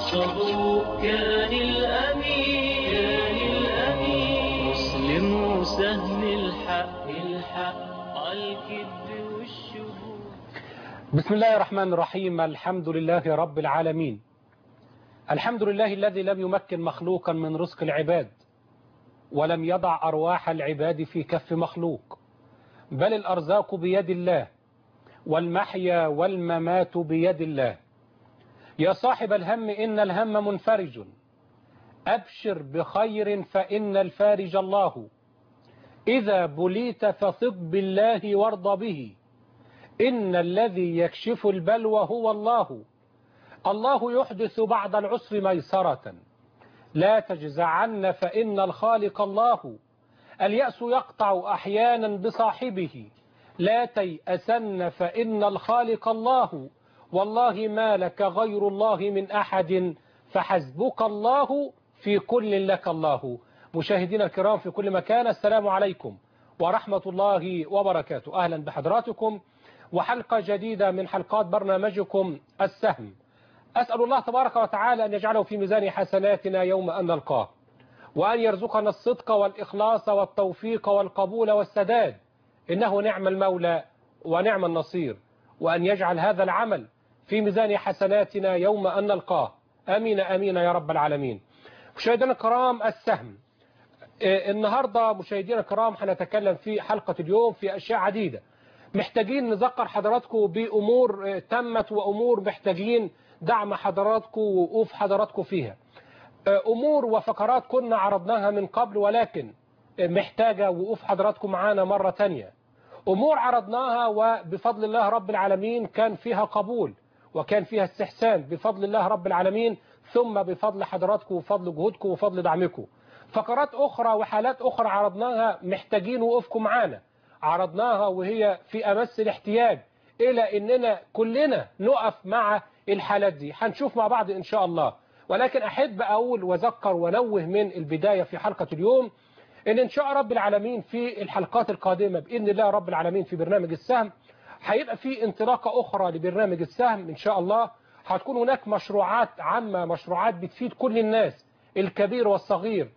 الصدوق كان الأمين مسلم سهم الحق الكذب والشهود. بسم الله الرحمن الرحيم. الحمد لله رب العالمين. الحمد لله الذي لم يمكن مخلوقا من رزق العباد ولم يضع أرواح العباد في كف مخلوق، بل الأرزاق بيد الله والمحيا والممات بيد الله. يا صاحب الهم إن الهم منفرج، أبشر بخير فإن الفارج الله. إذا بليت فثق بالله وارض به، إن الذي يكشف البلوى هو الله. الله يحدث بعد العسر ميسرة، لا تجزعن فإن الخالق الله. اليأس يقطع أحيانا بصاحبه، لا تيأسن فإن الخالق الله. والله ما لك غير الله من أحد، فحسبك الله في كل لك الله. مشاهدينا الكرام في كل مكان، السلام عليكم ورحمة الله وبركاته. أهلا بحضراتكم وحلقة جديدة من حلقات برنامجكم السهم. أسأل الله تبارك وتعالى أن يجعله في ميزان حسناتنا يوم أن نلقاه، وأن يرزقنا الصدق والإخلاص والتوفيق والقبول والسداد، إنه نعم المولى ونعم النصير، وأن يجعل هذا العمل في ميزان حسناتنا يوم أن نلقاه. أمين أمين يا رب العالمين. مشاهدينا الكرام، السهم النهاردة مشاهدينا الكرام هنتكلم في حلقة اليوم في أشياء عديدة. محتاجين نذكر حضراتكم بأمور تمت وأمور محتاجين دعم حضراتكم ووقوف حضراتكم فيها. أمور وفقرات كنا عرضناها من قبل ولكن محتاجة وقوف حضراتكم معانا مرة تانية. أمور عرضناها وبفضل الله رب العالمين كان فيها قبول وكان فيها استحسان بفضل الله رب العالمين، ثم بفضل حضراتكم وفضل جهودكم وفضل دعمكم. فقرات أخرى وحالات أخرى عرضناها محتاجين وقوفكم معانا، عرضناها وهي في أمس الاحتياج إلى أننا كلنا نقف مع الحالات دي. هنشوف مع بعض إن شاء الله، ولكن أحب أقول وذكر ونوه من البداية في حلقة اليوم إن شاء رب العالمين في الحلقات القادمة بإذن الله رب العالمين في برنامج السهم هيبقى في انطلاقة أخرى لبرنامج السهم إن شاء الله. هتكون هناك مشروعات عامة، مشروعات بتفيد كل الناس الكبير والصغير،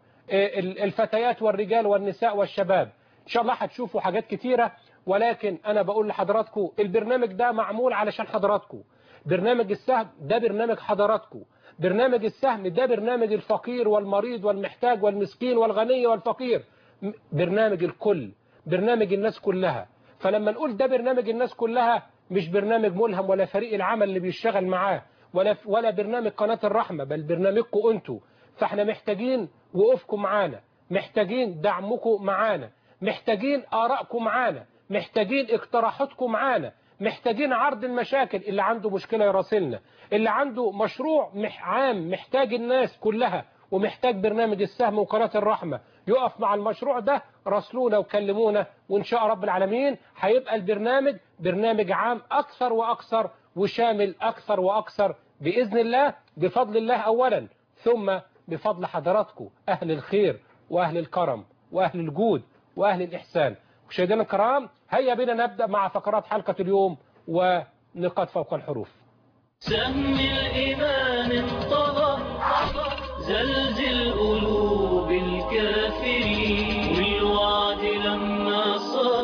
الفتيات والرجال والنساء والشباب. إن شاء الله هتشوفوا حاجات كتيرة، ولكن أنا بقول لحضراتكم البرنامج ده معمول علشان حضراتكم. برنامج السهم ده برنامج حضراتكم. برنامج السهم ده برنامج الفقير والمريض والمحتاج والمسكين والغني والفقير، برنامج الكل، برنامج الناس كلها. فلما نقول ده برنامج الناس كلها، مش برنامج ملهم ولا فريق العمل اللي بيشتغل معاه ولا برنامج قناة الرحمة، بل برنامجكم أنتوا. فاحنا محتاجين وقوفكم معانا، محتاجين دعمكم معانا، محتاجين آرائكم معانا، محتاجين اقتراحاتكم معانا، محتاجين عرض المشاكل. اللي عنده مشكلة يراسلنا، اللي عنده مشروع عام محتاج الناس كلها ومحتاج برنامج السهم وقناة الرحمة يقف مع المشروع ده، راسلونا وكلمونا، وإن شاء رب العالمين هيبقى البرنامج برنامج عام أكثر وأكثر وشامل أكثر وأكثر بإذن الله، بفضل الله أولا، ثم بفضل حضراتكم أهل الخير وأهل الكرم وأهل الجود وأهل الإحسان. مشاهدينا الكرام، هيا بنا نبدأ مع فقرات حلقة اليوم ونقاط فوق الحروف. سهم الإيمان انطلق، زلزل قلوب الكافرين، والوعد لما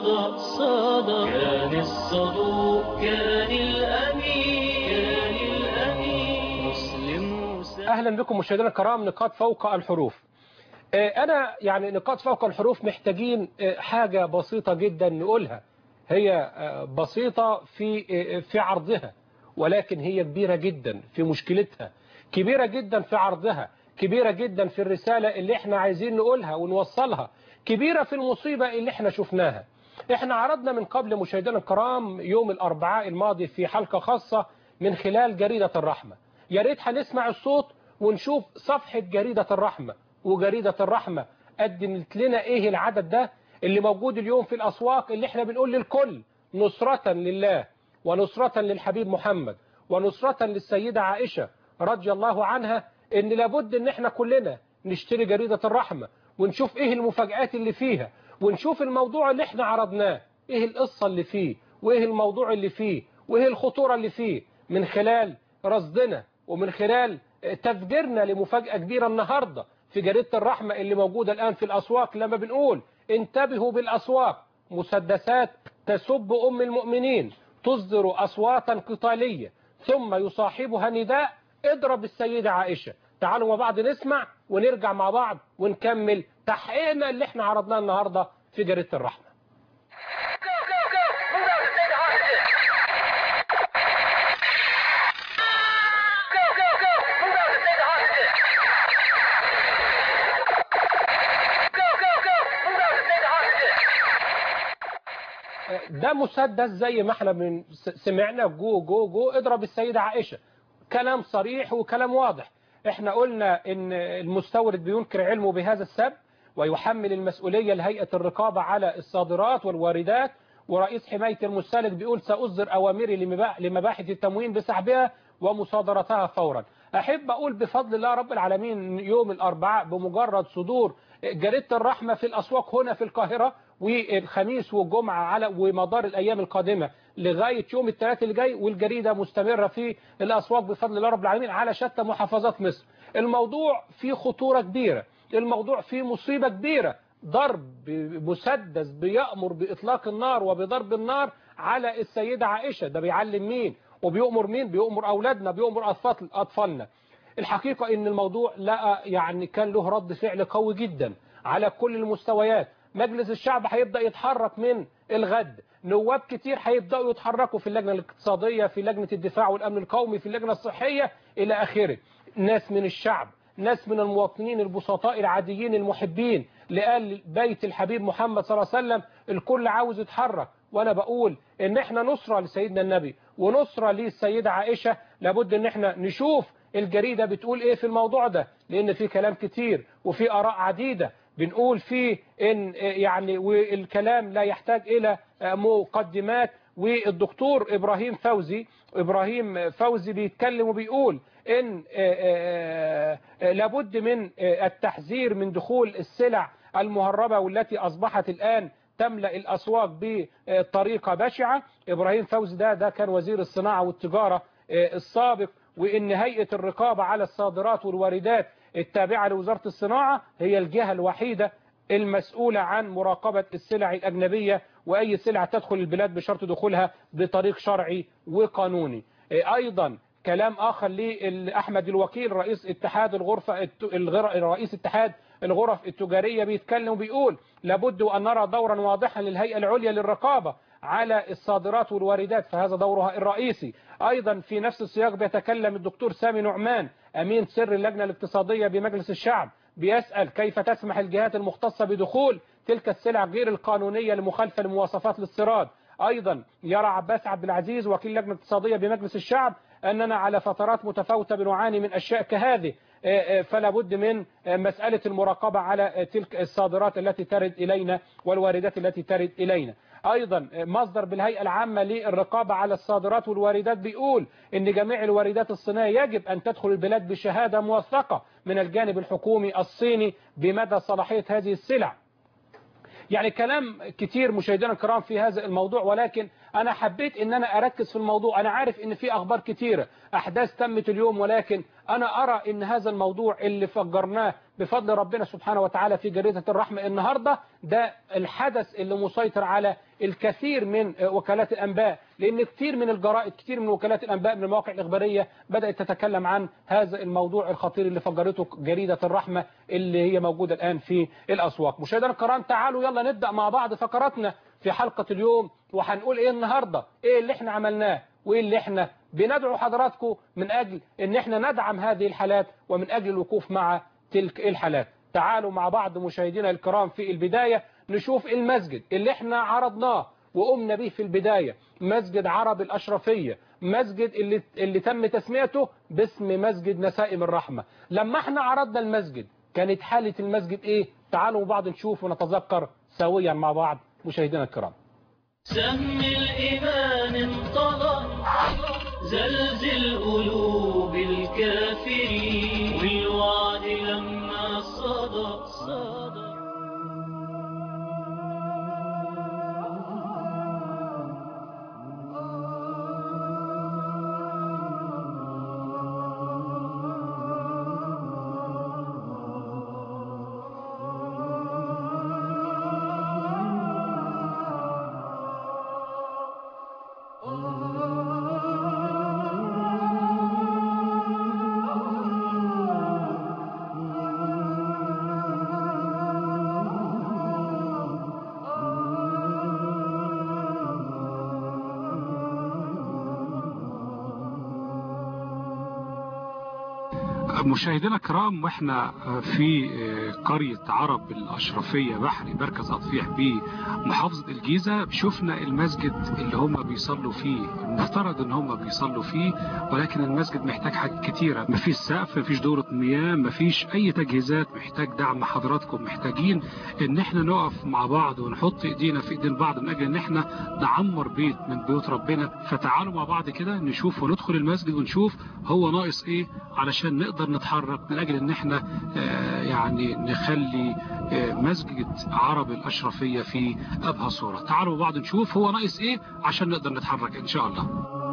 صدى كان الصدوق كان الأمين مسلم. أهلا بكم مشاهدينا الكرام. نقاط فوق الحروف. أنا يعني نقاط فوق الحروف محتاجين حاجة بسيطة جدا نقولها. هي بسيطة في عرضها، ولكن هي كبيرة جدا في مشكلتها، كبيرة جدا في عرضها، كبيرة جدا في الرسالة اللي احنا عايزين نقولها ونوصلها، كبيرة في المصيبة اللي احنا شفناها. احنا عرضنا من قبل مشاهدينا الكرام يوم الأربعاء الماضي في حلقة خاصة من خلال جريدة الرحمة. يا ريت هنسمع الصوت ونشوف صفحة جريدة الرحمة، وجريدة الرحمة قدمت لنا ايه العدد ده اللي موجود اليوم في الأسواق، اللي احنا بنقول للكل نصرة لله ونصرة للحبيب محمد ونصرة للسيدة عائشة رضي الله عنها، ان لابد ان احنا كلنا نشتري جريدة الرحمة ونشوف ايه المفاجآت اللي فيها، ونشوف الموضوع اللي احنا عرضناه ايه القصة اللي فيه وايه الموضوع اللي فيه وايه الخطورة اللي فيه، من خلال رصدنا ومن خلال تفجيرنا لمفاجأة كبيرة النهاردة في جريدة الرحمة اللي موجودة الآن في الأسواق، لما بنقول انتبهوا بالأسواق، مسدسات تسب أم المؤمنين تصدر أصواتا قتالية ثم يصاحبها نداء اضرب السيدة عائشة. تعالوا مع بعض نسمع ونرجع مع بعض ونكمل تحقيقنا اللي احنا عرضناه النهاردة في جريدة الرحمة. ده مسدس زي ما احنا سمعنا، جو جو جو اضرب السيدة عائشة. كلام صريح وكلام واضح. احنا قلنا ان المستورد بينكر علمه بهذا السبب ويحمل المسؤولية لهيئة الرقابة على الصادرات والواردات، ورئيس حماية المستهلك بيقول سأصدر أوامري لمباحث التموين بسحبها ومصادرتها فورا. أحب أقول بفضل الله رب العالمين يوم الأربعاء بمجرد صدور جريدة الرحمة في الأسواق هنا في القاهرة، والخميس والجمعة على ومدار الأيام القادمة لغاية يوم الثلاث اللي جاي، والجريدة مستمرة في الأسواق بفضل الله رب العالمين على شتى محافظات مصر. الموضوع فيه خطورة كبيرة، الموضوع فيه مصيبة كبيرة. ضرب مسدس بيأمر بإطلاق النار وبضرب النار على السيدة عائشة. ده بيعلم مين وبيأمر مين؟ بيأمر أولادنا، بيأمر أطفالنا. الحقيقة إن الموضوع لا يعني كان له رد فعل قوي جدا على كل المستويات. مجلس الشعب هيبدأ يتحرك من الغد، نواب كتير هيبدأوا يتحركوا في اللجنة الاقتصادية، في لجنة الدفاع والأمن القومي، في اللجنة الصحية إلى آخره. ناس من الشعب، ناس من المواطنين البسطاء العاديين المحبين لآل بيت الحبيب محمد صلى الله عليه وسلم، الكل عاوز يتحرك. وأنا بقول إن إحنا نصرة لسيدنا النبي ونصرة للسيدة عائشة. لابد إن إحنا نشوف الجريدة بتقول إيه في الموضوع ده، لأن في كلام كتير وفي آراء عديدة بنقول فيه إن يعني والكلام لا يحتاج إلى مقدمات. والدكتور إبراهيم فوزي بيتكلم وبيقول إن لابد من التحذير من دخول السلع المهربة والتي أصبحت الآن تملأ الأسواق بطريقة بشعة. إبراهيم فوزي ده كان وزير الصناعة والتجارة السابق، وإن هيئة الرقابة على الصادرات والواردات التابعة لوزارة الصناعة هي الجهة الوحيدة المسؤولة عن مراقبة السلع الأجنبية وأي سلعة تدخل البلاد بشرط دخولها بطريق شرعي وقانوني. أيضا كلام آخر لأحمد الوكيل رئيس اتحاد الغرف التجارية بيتكلم وبيقول لابد أن نرى دورا واضحا للهيئة العليا للرقابة على الصادرات والواردات، فهذا دورها الرئيسي. أيضا في نفس السياق بيتكلم الدكتور سامي نعمان أمين سر اللجنة الاقتصادية بمجلس الشعب، بيسأل كيف تسمح الجهات المختصة بدخول تلك السلع غير القانونية المخالفة لمواصفات الاستيراد. أيضا يرى عباس عبد العزيز وكيل لجنة اقتصادية بمجلس الشعب أننا على فترات متفاوتة بنعاني من أشياء كهذه، فلا بد من مسألة المراقبة على تلك الصادرات التي ترد إلينا والواردات التي ترد إلينا. أيضا مصدر بالهيئة العامة للرقابة على الصادرات والواردات بيقول إن جميع الواردات الصينية يجب أن تدخل البلاد بشهادة موثقة من الجانب الحكومي الصيني بمدى صلاحية هذه السلع. يعني كلام كتير مشاهدينا الكرام في هذا الموضوع، ولكن أنا حبيت أن أنا أركز في الموضوع. أنا عارف أن في أخبار كتيرة أحداث تمت اليوم، ولكن أنا أرى أن هذا الموضوع اللي فجرناه بفضل ربنا سبحانه وتعالى في جريدة الرحمة النهاردة ده الحدث اللي مسيطر على الكثير من وكالات الأنباء، لأن كتير من الجرائد كتير من وكالات الأنباء من المواقع الإخبارية بدأت تتكلم عن هذا الموضوع الخطير اللي فجرته جريدة الرحمة اللي هي موجودة الآن في الأسواق. مشاهدينا الكرام تعالوا يلا نبدأ مع بعض فقراتنا في حلقة اليوم، وهنقول إيه النهاردة، إيه اللي إحنا عملناه وإيه اللي إحنا بندعو حضراتكم من أجل إن إحنا ندعم هذه الحالات ومن أجل الوقوف مع تلك الحالات. تعالوا مع بعض مشاهدينا الكرام في البداية نشوف المسجد اللي إحنا عرضناه وقمنا به في البداية، مسجد عرب الأشرفية، مسجد اللي تم تسميته باسم مسجد نسائم الرحمة. لما احنا عرضنا المسجد كانت حالة المسجد ايه؟ تعالوا مع بعض نشوف ونتذكر سويا مع بعض مشاهدينا الكرام. سهم الإيمان انطلق زلزل قلوب الكافرين والوعد لما صدق مشاهدينا الكرام، واحنا في قرية عرب الأشرفية بحري مركز أطفيح بمحافظة الجيزة، شفنا المسجد اللي هم بيصلوا فيه. المفترض ان هم بيصلوا فيه، ولكن المسجد محتاج حاجات كتيرة. مفيش سقف، مفيش دورة مياه، مفيش أي تجهيزات، محتاج دعم حضراتكم. محتاجين ان احنا نقف مع بعض ونحط ايدينا في ايدين بعض من اجل ان احنا نعمر بيت من بيوت ربنا. فتعالوا مع بعض كده نشوف وندخل المسجد ونشوف هو ناقص ايه علشان نقدر نتحرك من اجل ان احنا يعني نخلي مسجد عرب الاشرفية في ابهى صورة. تعالوا مع بعض نشوف هو ناقص ايه عشان نقدر نتحرك ان شاء الله.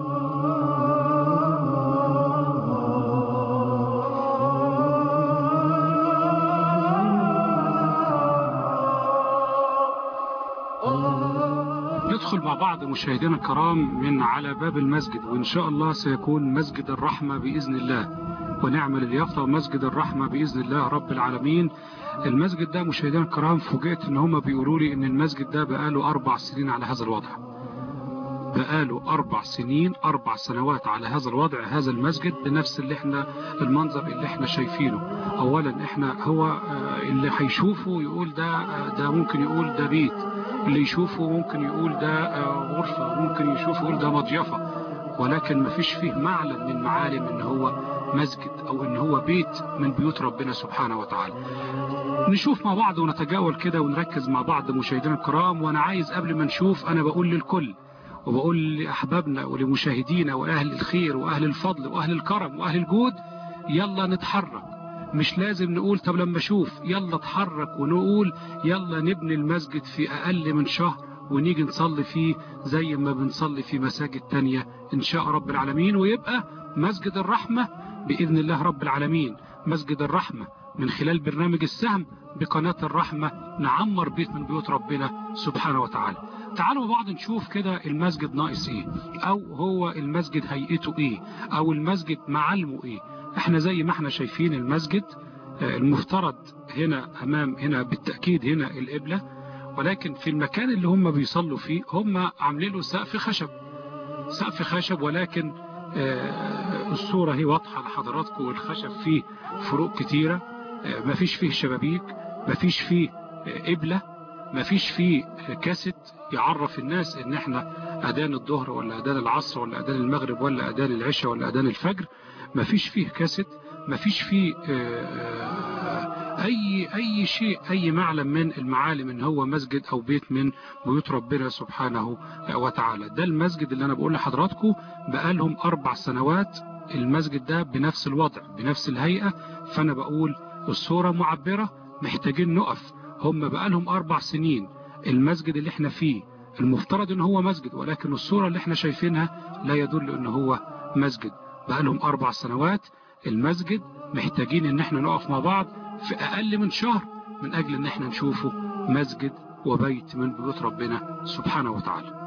ندخل مع بعض مشاهدينا الكرام من على باب المسجد، وإن شاء الله سيكون مسجد الرحمة بإذن الله، ونعمل اليافطة مسجد الرحمة بإذن الله رب العالمين. المسجد ده مشاهدينا الكرام فوجئت إن هم بيقولوا لي إن المسجد ده بقاله 4 سنين على هذا الوضع. بقاله 4 سنين، 4 سنوات على هذا الوضع. هذا المسجد بنفس المنظر اللي احنا شايفينه. اولا احنا هو اللي هيشوفه يقول ده ممكن يقول ده بيت، اللي يشوفه ممكن يقول ده غرفة، ممكن يشوفه يقول ده مضيفة، ولكن ما فيش فيه معلم من معالم ان هو مسجد او ان هو بيت من بيوت ربنا سبحانه وتعالى. نشوف مع بعض ونتجاول كده ونركز مع بعض مشاهدينا الكرام. وانا عايز قبل ما نشوف انا بقول للكل وبقول لأحبابنا ولمشاهدينا وأهل الخير وأهل الفضل وأهل الكرم وأهل الجود، يلا نتحرك. مش لازم نقول طب لما اشوف، يلا اتحرك ونقول يلا نبني المسجد في أقل من شهر ونيجي نصلي فيه زي ما بنصلي في مساجد تانية إن شاء رب العالمين، ويبقى مسجد الرحمة بإذن الله رب العالمين. مسجد الرحمة من خلال برنامج السهم بقناة الرحمة نعمر بيت من بيوت ربنا سبحانه وتعالى. تعالوا بعض نشوف كده المسجد ناقص ايه، او هو المسجد هيئته ايه، او المسجد معالمه ايه. احنا زي ما احنا شايفين المسجد المفترض هنا امام، هنا بالتأكيد هنا القبلة، ولكن في المكان اللي هم بيصلوا فيه هم عاملين له سقف خشب، سقف خشب، ولكن الصورة هي واضحة لحضراتكم. الخشب فيه فروق كتيرة، مفيش فيه شبابيك، مفيش فيه قبلة، مفيش فيه كاسيت يعرف الناس ان احنا اذان الظهر ولا اذان العصر ولا اذان المغرب ولا اذان العشاء ولا اذان الفجر. مفيش فيه كاسيت، مفيش فيه اي شيء، اي معلم من المعالم ان هو مسجد او بيت من بيوت ربنا سبحانه وتعالى. ده المسجد اللي انا بقول لحضراتكم بقالهم 4 سنوات المسجد ده بنفس الوضع بنفس الهيئة. فانا بقول الصورة معبرة، محتاجين نقف. هم بقالهم 4 سنين المسجد اللي احنا فيه المفترض ان هو مسجد، ولكن الصورة اللي احنا شايفينها لا يدل ان هو مسجد. بقالهم 4 سنوات المسجد محتاجين ان احنا نقف مع بعض في اقل من شهر من اجل ان احنا نشوفه مسجد وبيت من بيوت ربنا سبحانه وتعالى.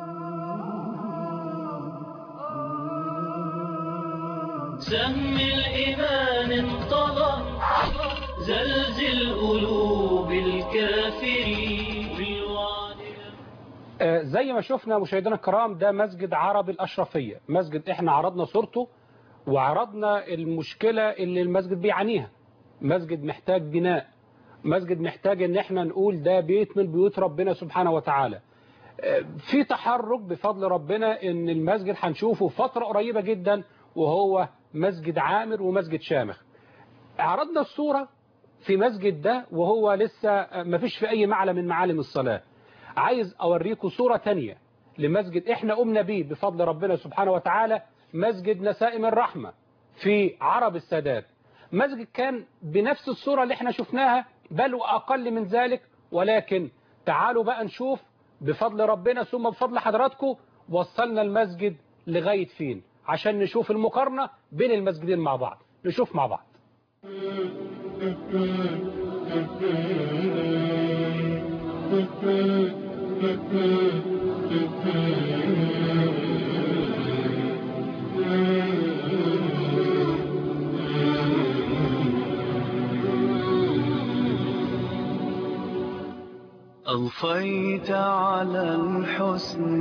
سهم الإيمان انطلق زلزل قلوب الكافرين. زي ما شفنا مشاهدينا الكرام ده مسجد عرب الأشرفية، مسجد احنا عرضنا صورته وعرضنا المشكلة اللي المسجد بيعانيها. مسجد محتاج بناء، مسجد محتاج ان احنا نقول ده بيت من بيوت ربنا سبحانه وتعالى. في تحرك بفضل ربنا ان المسجد هنشوفه فترة قريبة جدا، وهو مسجد عامر ومسجد شامخ. عرضنا الصورة في مسجد ده وهو لسه ما فيش في اي معلم من معالم الصلاة. عايز اوريكم صورة تانية لمسجد احنا قمنا بيه بفضل ربنا سبحانه وتعالى، مسجد نسائم الرحمة في عرب السادات. مسجد كان بنفس الصورة اللي احنا شفناها بل وأقل من ذلك، ولكن تعالوا بقى نشوف بفضل ربنا ثم بفضل حضراتكم وصلنا المسجد لغاية فين عشان نشوف المقارنة بين المسجدين مع بعض. نشوف مع بعض. أضفيت على الحسن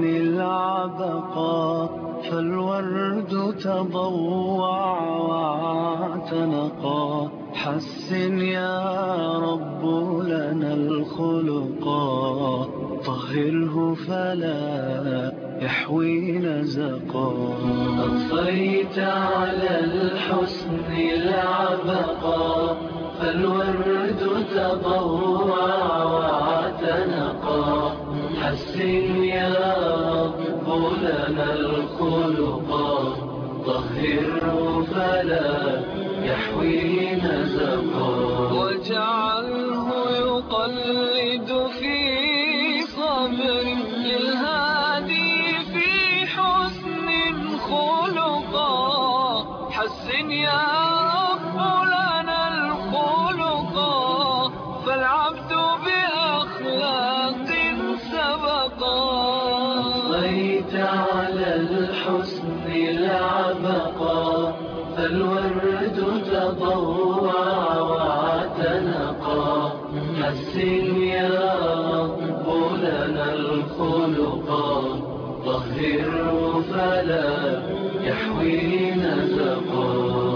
العبقى فالورد تضوع واعتنى العبقى حسن يا رب لنا الخلقا طهره فلا يحوي نزقا أضفيت على الحسن العبقا فالورد تضوع واعتنقا حسن يا رب لنا الخلقا طهره فلا يحوي نزقا واجعله يقلد في صبر للهادي في حسن خلقا حسن يا رب لنا الخلقا فالعبد بأخلاق سبقا أضفيت على الحسن العبقا فالورد تضوع واعتنقا حسن يا رب لنا الخلقا طهره فلا يحوي نزقا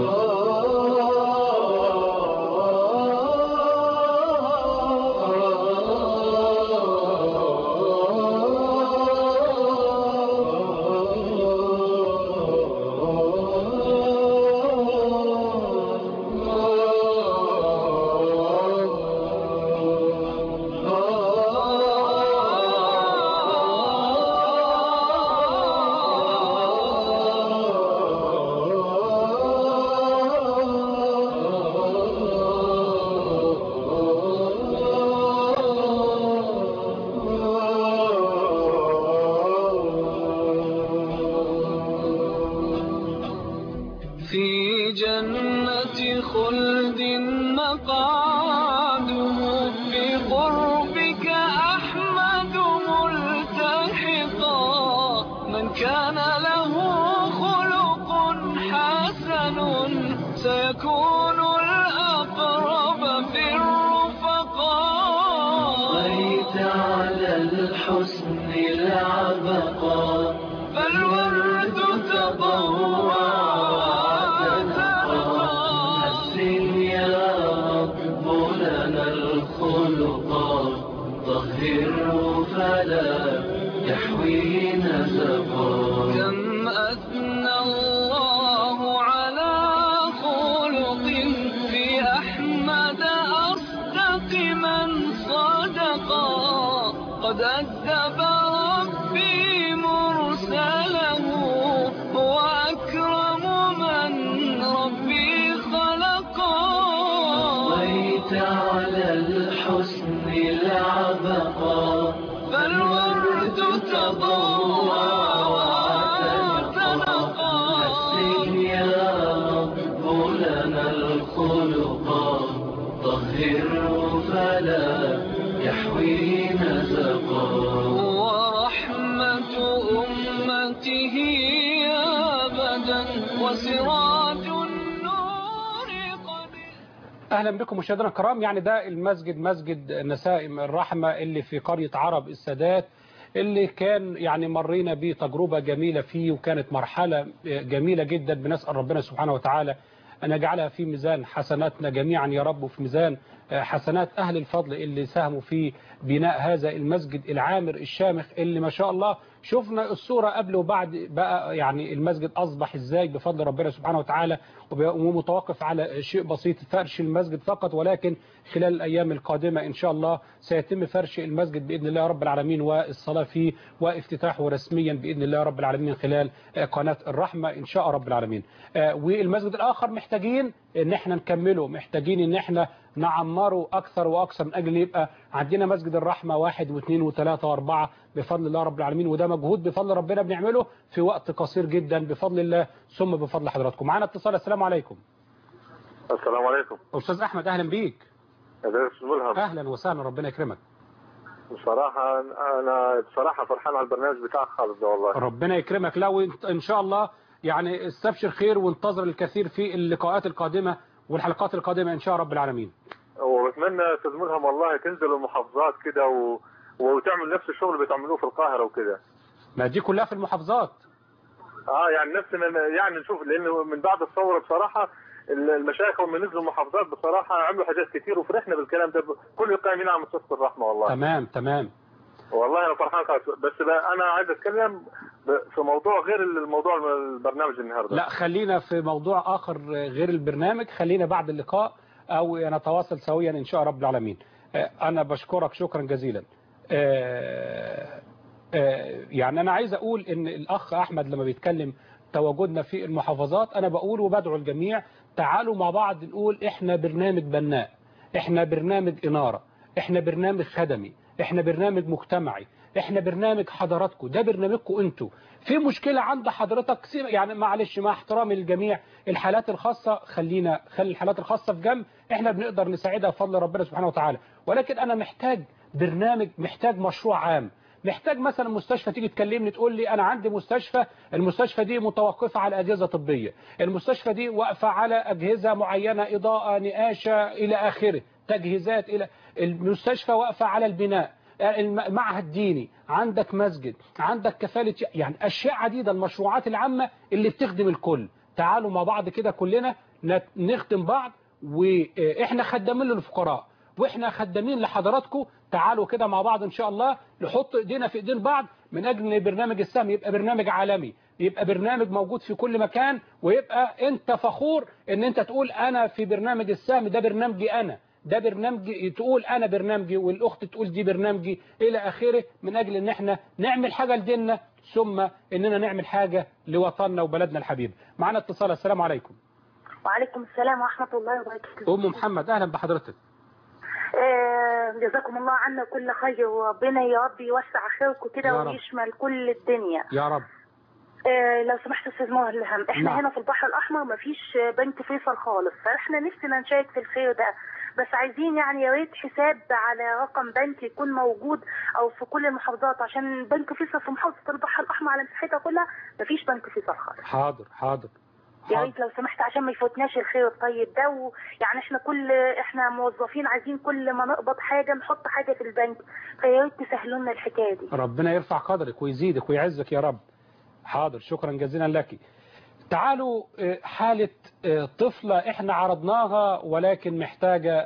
في جنة خلد مقعده بقربك أحمد ملتحقا من كان له خلق حسن سيكون الأقرب في الرفقاء أضفيت على الحسن العبقا فالورد تضوع طهره فلا يحوي نزقا كم أثنى الله على خلق في أحمد أصدق من صدقا قد أدب ربي مرسله وأكرم من ربي خلقا أضفيت على الحسن العبقا فالورد تضوع واعتنقا حسن يا رب لنا الخلقا طهره فلا يحوي نزقا ورحمة أمته أبدا وسراج النور قد أهلا بكم مشاهدينا الكرام. يعني ده المسجد مسجد نسائم الرحمة اللي في قرية عرب السادات، اللي كان يعني مرينا بيه تجربة جميلة فيه، وكانت مرحلة جميلة جدا. بنسأل ربنا سبحانه وتعالى أن يجعلها في ميزان حسناتنا جميعا يا رب، وفي ميزان حسنات أهل الفضل اللي ساهموا في بناء هذا المسجد العامر الشامخ، اللي ما شاء الله شفنا الصورة قبل وبعد بقى. يعني المسجد أصبح إزاي بفضل ربنا سبحانه وتعالى، ومتوقف على شيء بسيط فرش المسجد فقط، ولكن خلال الأيام القادمة إن شاء الله سيتم فرش المسجد بإذن الله رب العالمين، والصلاة فيه وافتتاحه رسميا بإذن الله رب العالمين خلال قناة الرحمة إن شاء رب العالمين. والمسجد الآخر محتاجين إن احنا نكمله، محتاجين إن احنا نعمره أكثر وأكثر من أجل يبقى عندنا مسجد الرحمة 1 و2 و3 و4 بفضل الله رب العالمين. وده مجهود بفضل ربنا بنعمله في وقت قصير جدا بفضل الله ثم بفضل حضراتكم. معنا اتصال. السلام عليكم. السلام عليكم. أستاذ أحمد أهلا بيك. ملهم. أهلا وسهلا ربنا يكرمك. بصراحة أنا فرحان على البرنامج بتاعك خالص ده والله. ربنا يكرمك. لو إن شاء الله يعني استبشر خير وانتظر الكثير في اللقاءات القادمة والحلقات القادمة إن شاء رب العالمين. وبتمنى أستاذ ملهم والله تنزل المحافظات كده وتعمل نفس الشغل اللي بتعملوه في القاهرة وكده. ما دي كلها في المحافظات. يعني نفسنا يعني نشوف، لأنه من بعد الثورة بصراحة المشايخ هم نزلوا المحافظات بصراحه عملوا حاجات كتير وفرحنا بالكلام ده، كل القائمين على مستشفى الرحمه والله. تمام والله انا فرحان خالص. بس بقى انا عايز اتكلم في موضوع غير الموضوع البرنامج النهارده. لا خلينا في موضوع اخر غير البرنامج، خلينا بعد اللقاء او نتواصل سويا ان شاء رب العالمين. انا بشكرك شكرا جزيلا. يعني انا عايز اقول ان الاخ احمد لما بيتكلم تواجدنا في المحافظات، انا بقول وبدعو الجميع تعالوا مع بعض نقول احنا برنامج بناء، احنا برنامج اناره، احنا برنامج خدمي، احنا برنامج مجتمعي، احنا برنامج حضراتكم، ده برنامجكم انتوا. في مشكلة عند حضرتك يعني معلش مع احترامي للجميع، الحالات الخاصة خلي الحالات الخاصة في جنب، احنا بنقدر نساعدها بفضل ربنا سبحانه وتعالى، ولكن انا محتاج برنامج، محتاج مشروع عام، محتاج مثلا مستشفى تيجي تكلمني تقول لي انا عندي مستشفى، المستشفى دي متوقفة على اجهزة طبية، المستشفى دي واقفة على اجهزة معينة، اضاءة، نقاشة الى اخره، تجهيزات، الى المستشفى واقفة على البناء، المعهد الديني، عندك مسجد، عندك كفالة، يعني أشياء عديدة، المشروعات العامة اللي بتخدم الكل. تعالوا مع بعض كده كلنا نخدم بعض، وإحنا خدامين للفقراء وإحنا خدامين لحضراتكم. تعالوا كده مع بعض إن شاء الله نحط إيدينا في إيدين بعض من أجل ان برنامج السهم يبقى برنامج عالمي، يبقى برنامج موجود في كل مكان، ويبقى أنت فخور إن أنت تقول أنا في برنامج السهم، ده برنامجي أنا، ده برنامجي، تقول انا برنامجي، والاخت تقول دي برنامجي الى اخره، من اجل ان احنا نعمل حاجه لديننا، ثم اننا نعمل حاجه لوطننا وبلدنا الحبيب. معنا اتصال. السلام عليكم. وعليكم السلام ورحمه الله وبركاته. ام محمد اهلا بحضرتك. جزاكم الله عنا كل خير، وربنا يا رب يوسع خيركم كده ويشمل كل الدنيا يا رب. لو سمحت استاذ مهلهم، احنا هنا في البحر الاحمر مفيش بنك فيصل خالص، فاحنا نفسنا نشارك في الخير ده، بس عايزين يعني يا ريت حساب على رقم بنك يكون موجود او في كل المحافظات، عشان بنك فيصل في محافظه البحر الاحمر على مساحتها كلها مفيش بنك فيصل خالص. حاضر يا ريت لو سمحت عشان ما يفوتناش الخير الطيب ده، يعني احنا موظفين عايزين كل ما نقبض حاجه نحط حاجه في البنك، فيا ريت تسهلوا لنا الحكايه دي. ربنا يرفع قدرك ويزيدك ويعزك يا رب. حاضر شكرا جزيلا لك. تعالوا حالة طفلة احنا عرضناها ولكن محتاجة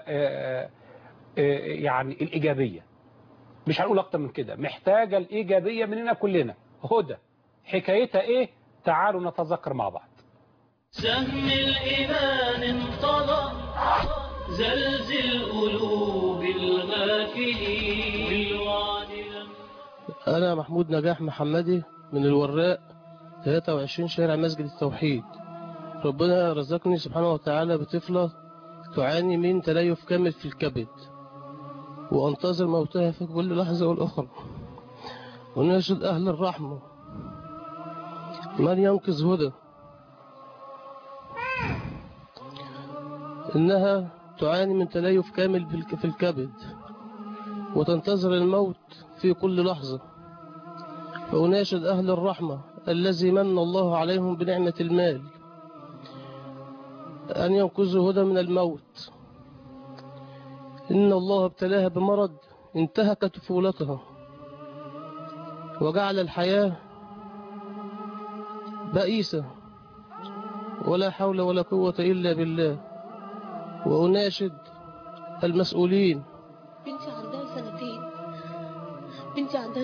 يعني الإيجابية، مش هنقول أكتر من كده، محتاجة الإيجابية مننا كلنا. هدى حكايتها إيه؟ تعالوا نتذكر مع بعض. سهم الإيمان انطلق زلزل قلوب الغافلين. أنا محمود نجاح محمدي من الوراق 23 شارع مسجد التوحيد. ربنا رزقني سبحانه وتعالى بطفلة تعاني من تليف كامل في الكبد، وأنتظر موتها في كل لحظة والأخرى، وناشد أهل الرحمة من ينقذ هدى. إنها تعاني من تليف كامل في الكبد وتنتظر الموت في كل لحظة، فأناشد أهل الرحمة الذي من الله عليهم بنعمة المال أن ينقذوا هدى من الموت. إن الله ابتلاها بمرض انتهك طفولتها وجعل الحياة بئيسة، ولا حول ولا قوة إلا بالله. وأناشد المسؤولين. بنتي عندها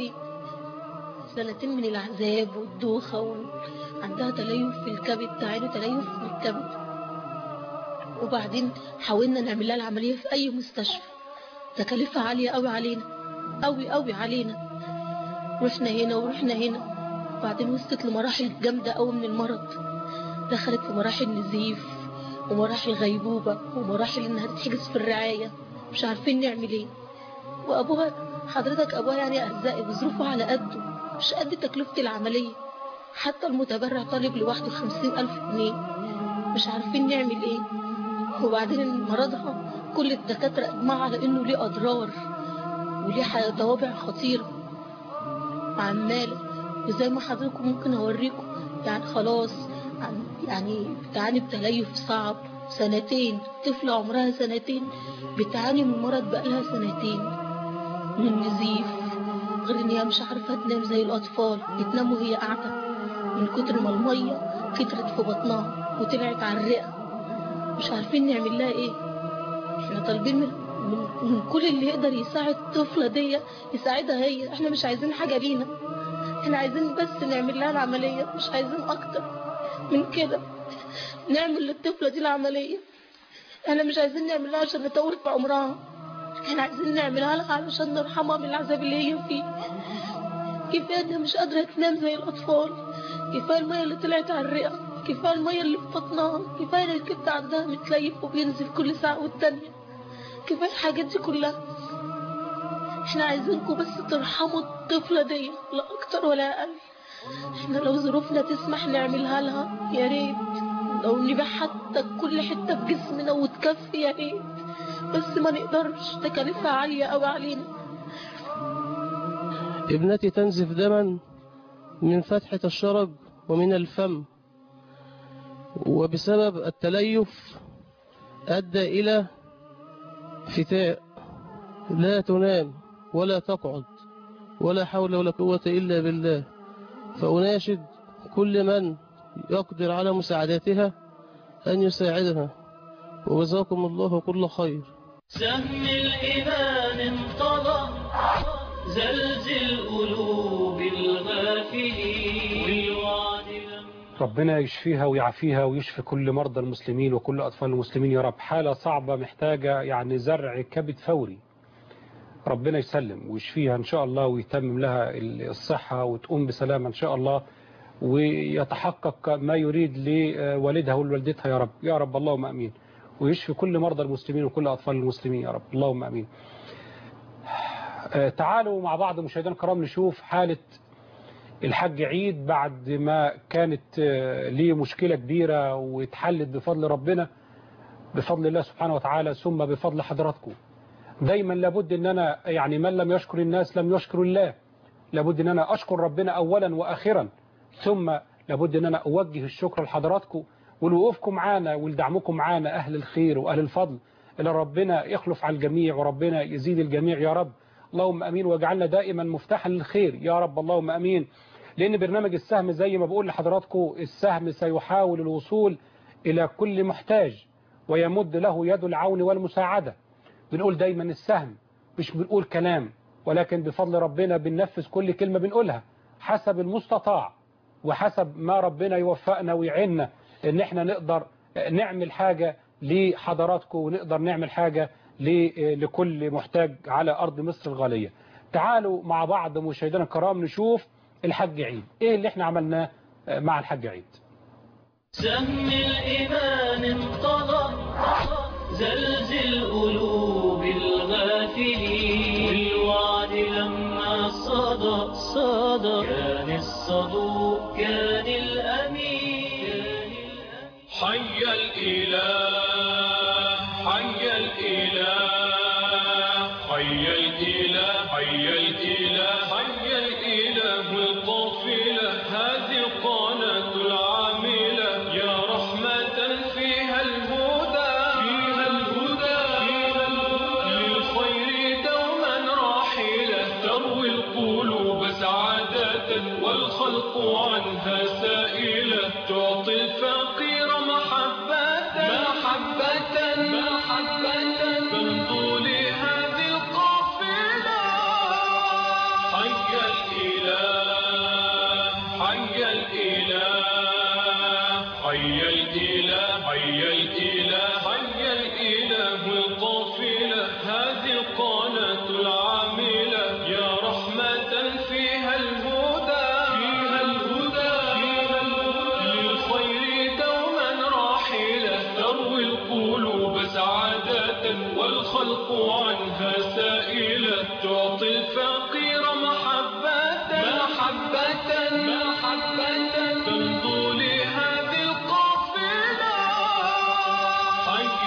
سنتين من العذاب والدوخة، عندها تليف في الكبد، تعاني تليف في الكبد. وبعدين حاولنا نعمل لها العملية في أي مستشفى، تكاليفها عالية قوي علينا، قوي علينا. رحنا هنا ورحنا هنا، وبعدين وصلت لمراحل جامدة قوي من المرض، دخلت في مراحل نزيف ومراحل غيبوبة ومراحل إنها تتحجز في الرعاية، مش عارفين نعمل إيه. وأبوها حضرتك أبوها يعني أرزاقي بظروفه على قده، مش قد تكلفة العملية، حتى المتبرع طالب لوحده 50,000 جنيه، مش عارفين نعمل إيه. وبعدين مرضها كل الدكاترة أجمعوا على إنه ليه أضرار وليه توابع خطيرة وعمالة. وزي ما حضرتكم ممكن أوريكم، يعني خلاص يعني بتعاني بتليف صعب، سنتين، طفلة عمرها سنتين بتعاني من مرض بقالها سنتين، من نزيف، غير ان هي مش عارفة تنام زي الأطفال، بتنام وهي قاعدة من كتر ما المية كترت في بطنها وطلعت على الرئة، مش عارفين نعمل لها ايه. احنا طالبين من كل اللي يقدر يساعد الطفلة دي يساعدها هي. احنا مش عايزين حاجة لينا، احنا عايزين بس نعمل لها العملية، مش عايزين اكتر من كده. نعمل للطفلة دي العملية. احنا مش عايزين نعملها عشان نطول في عمرها، احنا عايزين نعملها لها علشان نرحمها من العذاب اللي هي فيه. كفاية انها مش قادرة تنام زي الأطفال، كفاية المية اللي طلعت على الرئة، كفاية المية اللي في بطنها، كفاية ان الكبد عندها متليف وبينزل كل ساعة والتانية، كفاية الحاجات دي كلها. احنا عايزينكم بس ترحموا الطفلة دي، لا أكتر ولا أقل. احنا لو ظروفنا تسمح نعملها لها يا ريت، لو نبيع حتى كل حتة في جسمنا وتكفي يا ريت، بس ما نقدرش، تكاليفها عالية أوي علينا. ابنتي تنزف دما من فتحة الشرج ومن الفم، وبسبب التليف أدى إلى فتاء، لا تنام ولا تقعد، ولا حول ولا قوة إلا بالله. فأناشد كل من يقدر على مساعدتها أن يساعدها، وجزاكم الله كل خير. سهم الإيمان انطلق، زلزل قلوب الغافلين والوعد لم. ربنا يشفيها ويعافيها ويشفي كل مرضى المسلمين وكل أطفال المسلمين يا رب. حالة صعبة محتاجة يعني زرع كبد فوري. ربنا يسلم ويشفيها إن شاء الله ويتمم لها الصحة وتقوم بسلامة إن شاء الله، ويتحقق ما يريد لوالدها ولوالدتها يا رب. يا رب اللهم أمين. ويشفي كل مرضى المسلمين وكل أطفال المسلمين يا رب اللهم أمين. تعالوا مع بعض مشاهدينا الكرام نشوف حالة الحاج عيد بعد ما كانت ليه مشكلة كبيرة واتحلت بفضل ربنا، بفضل الله سبحانه وتعالى، ثم بفضل حضراتكم. دايما لابد ان انا يعني من لم يشكر الناس لم يشكر الله. لابد ان انا اشكر ربنا اولا واخرا، ثم لابد ان انا اوجه الشكر لحضراتكم ولوقوفكم معانا ولدعمكم معانا اهل الخير واهل الفضل، اللي ربنا يخلف على الجميع وربنا يزيد الجميع يا رب اللهم امين، واجعلنا دائما مفتاحا للخير يا رب اللهم امين. لان برنامج السهم زي ما بقول لحضراتكم، السهم سيحاول الوصول الى كل محتاج ويمد له يد العون والمساعدة. بنقول دايما السهم مش بنقول كلام، ولكن بفضل ربنا بننفذ كل كلمة بنقولها حسب المستطاع، وحسب ما ربنا يوفقنا ويعيننا ان احنا نقدر نعمل حاجة لحضراتكم ونقدر نعمل حاجة لكل محتاج على أرض مصر الغالية. تعالوا مع بعض مشاهدينا الكرام نشوف الحاج عيد ايه اللي احنا عملناه مع الحاج عيد. سهم الإيمان انطلق، زلزل قلوب الغافلين والوعد لما صدى كان الصدوق كان الأمين. حي الإله حي الإله حي الإله حي الإله حي الإله القافلة هذه قناة العاملة يا رحمة فيها الهدى للخير دوما راحلة تروي القلوب سعادة والخلق عنها سائلة تعطي الفقير محبة من طول هذه القافلة. حي الإله حي الإله حي الإله حي الإله حي الإله القافلة هذه قناة العاملة يا رحمة فيها الهدى للخير دوما راحلة تروي القلوب سعادة والخلق عنها سائلة تعطي الفقير محبة من طول هذه القافلة. حي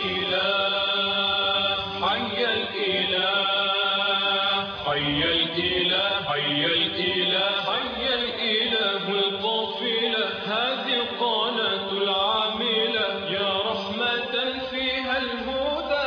الإله حي الإله حي الإله حي الإله حي الإله القافلة هذه قناة العاملة يا رحمة فيها الهدى.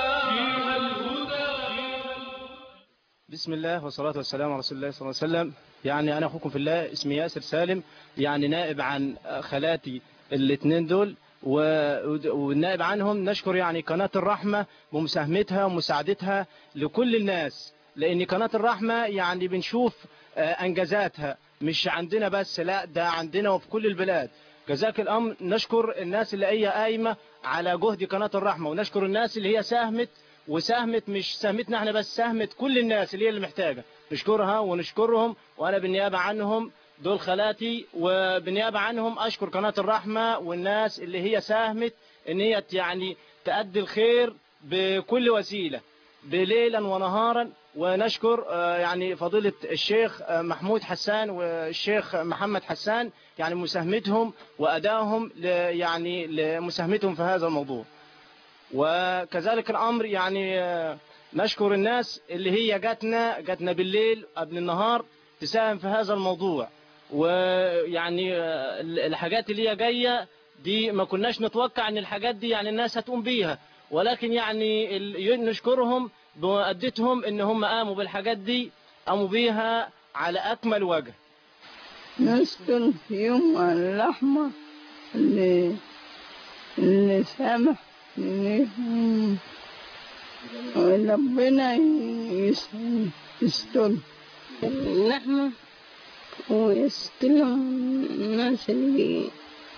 بسم الله والصلاة والسلام على رسول الله صلى الله عليه وسلم. يعني أنا أخوكم في الله، اسمي ياسر سالم، يعني نائب عن خالاتي الاثنين دول، والنائب عنهم نشكر يعني قناة الرحمة بمساهمتها ومساعدتها لكل الناس، لأن قناة الرحمة يعني بنشوف أنجازاتها مش عندنا بس، لا ده عندنا وفي كل البلاد. جزاك الأمر. نشكر الناس اللي هي قايمة على جهد قناة الرحمة، ونشكر الناس اللي هي ساهمت مش ساهمتنا احنا بس، ساهمت كل الناس اللي هي اللي محتاجة. نشكرها ونشكرهم، وأنا بالنيابة عنهم دول خالاتي، وبالنيابة عنهم أشكر قناة الرحمة والناس اللي هي ساهمت إن هي يعني تأدي الخير بكل وسيلة بليلا ونهارا. ونشكر يعني فضيلة الشيخ محمود حسان والشيخ محمد حسان يعني مساهمتهم وأدائهم يعني لمساهمتهم في هذا الموضوع. وكذلك الأمر يعني نشكر الناس اللي هي جاتنا بالليل قبل النهار تساهم في هذا الموضوع. ويعني الحاجات اللي هي جاية دي ما كناش نتوقع ان الحاجات دي يعني الناس هتقوم بيها، ولكن يعني نشكرهم بمؤدتهم ان هم قاموا بالحاجات دي، قاموا بيها على اكمل وجه. نشكر يوم الرحمة اللي سامح وربنا يستر اللحمة ويستلهم الناس اللي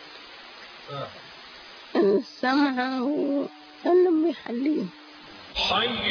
السمحة واللي بيحليهم. حي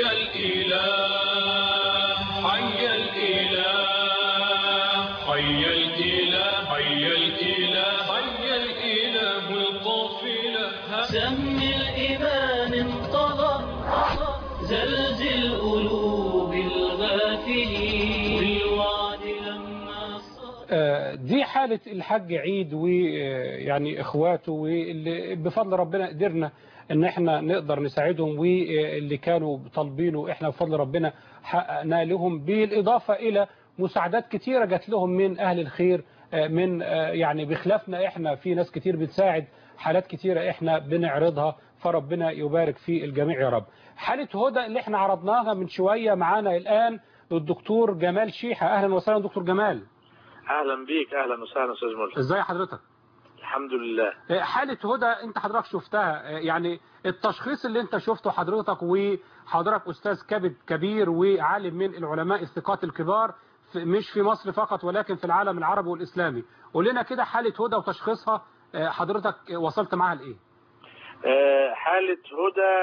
الإله حي الإله حي الإله حي الإله حي الإله القافلة. سم الإيمان انطلق زلزل قلوب الغافلين والوعد لما صار. دي حالة الحاج عيد ويعني اخواته، واللي بفضل ربنا قدرنا ان احنا نقدر نساعدهم، واللي كانوا طالبينه احنا بفضل ربنا حققنا لهم، بالاضافة الى مساعدات كتيرة جات لهم من اهل الخير، من يعني بخلافنا احنا في ناس كتير بتساعد، حالات كتيرة احنا بنعرضها، فربنا يبارك في الجميع يا رب. حالة هدى اللي احنا عرضناها من شوية معانا الان الدكتور جمال شيحة. اهلا وسهلا دكتور جمال. اهلا بيك، اهلا وسهلا استاذ ملهم. ازاي حضرتك؟ الحمد لله. حالة هدى انت حضرتك شفتها، يعني التشخيص اللي انت شفته حضرتك، وحضرتك استاذ كبد كبير وعالم من العلماء الثقات الكبار مش في مصر فقط ولكن في العالم العربي والاسلامي، قول لنا كده حالة هدى وتشخيصها حضرتك وصلت معاها لايه؟ حالة هدى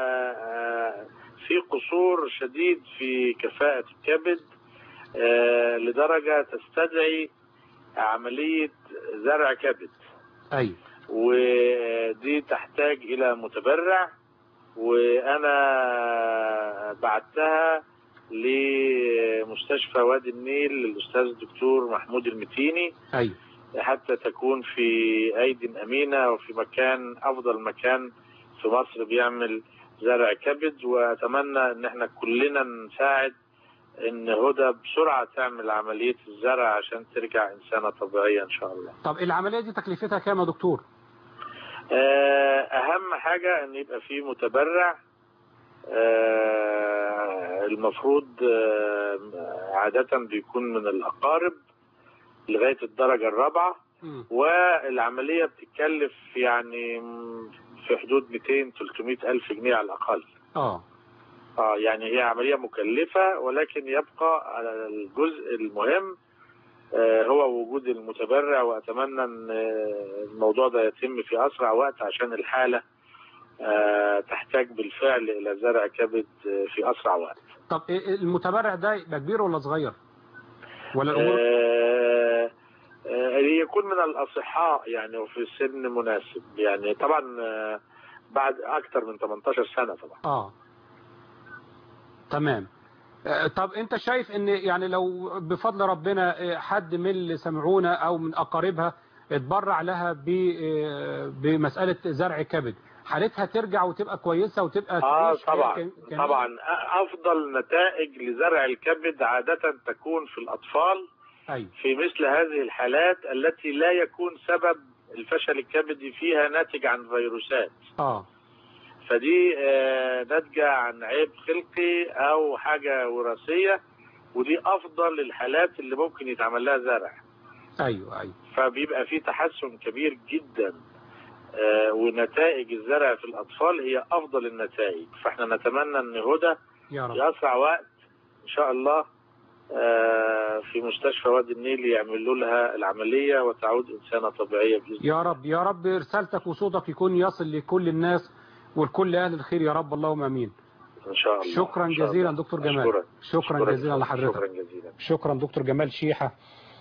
في قصور شديد في كفاءة الكبد لدرجة تستدعي عملية زرع كبد. أي. ودي تحتاج إلى متبرع، وأنا بعتها لمستشفى وادي النيل للأستاذ الدكتور محمود المتيني. أي. حتى تكون في أيدي أمينة وفي مكان أفضل مكان في مصر بيعمل زرع كبد، وأتمنى إن احنا كلنا نساعد إن هدى بسرعة تعمل عملية الزرع عشان ترجع إنسانة طبيعية إن شاء الله. طب العملية دي تكلفتها كام يا دكتور؟ أهم حاجة إن يبقى في متبرع. المفروض عادة بيكون من الأقارب لغاية الدرجة الرابعة، والعملية بتتكلف يعني في حدود 200-300 ألف جنيه على الأقل. يعني هي عملية مكلفة، ولكن يبقى على الجزء المهم هو وجود المتبرع، وأتمنى أن الموضوع ده يتم في أسرع وقت عشان الحالة تحتاج بالفعل إلى زرع كبد في أسرع وقت. طب المتبرع ده يبقى كبير ولا صغير؟ ولا الأمور يكون من الأصحاء يعني وفي سن مناسب، يعني طبعا بعد أكثر من 18 سنة طبعا. تمام. طب انت شايف ان يعني لو بفضل ربنا حد من اللي سمعونا او من اقاربها اتبرع لها بمسألة زرع كبد، حالتها ترجع وتبقى كويسة وتبقى تعيش طبعا افضل نتائج لزرع الكبد عادة تكون في الاطفال. في مثل هذه الحالات التي لا يكون سبب الفشل الكبدي فيها ناتج عن فيروسات. فدي ناتجة عن عيب خلقي او حاجة وراثية، ودي افضل الحالات اللي ممكن يتعمل لها زرع. ايوه. فبيبقى في تحسن كبير جدا ونتائج الزرع في الأطفال هي أفضل النتائج. فاحنا نتمنى أن هدى في أسرع وقت إن شاء الله في مستشفى وادي النيل يعملوا لها العملية وتعود إنسانة طبيعية بإذن الله. يا رب يا رب رسالتك وصوتك يكون يصل لكل الناس ولكل أهل الخير يا رب، اللهم أمين. إن شاء الله. شكرا جزيلا دكتور جمال. شكرا جزيلا لحضرتك. شكرا جزيلا. شكرا دكتور جمال شيحة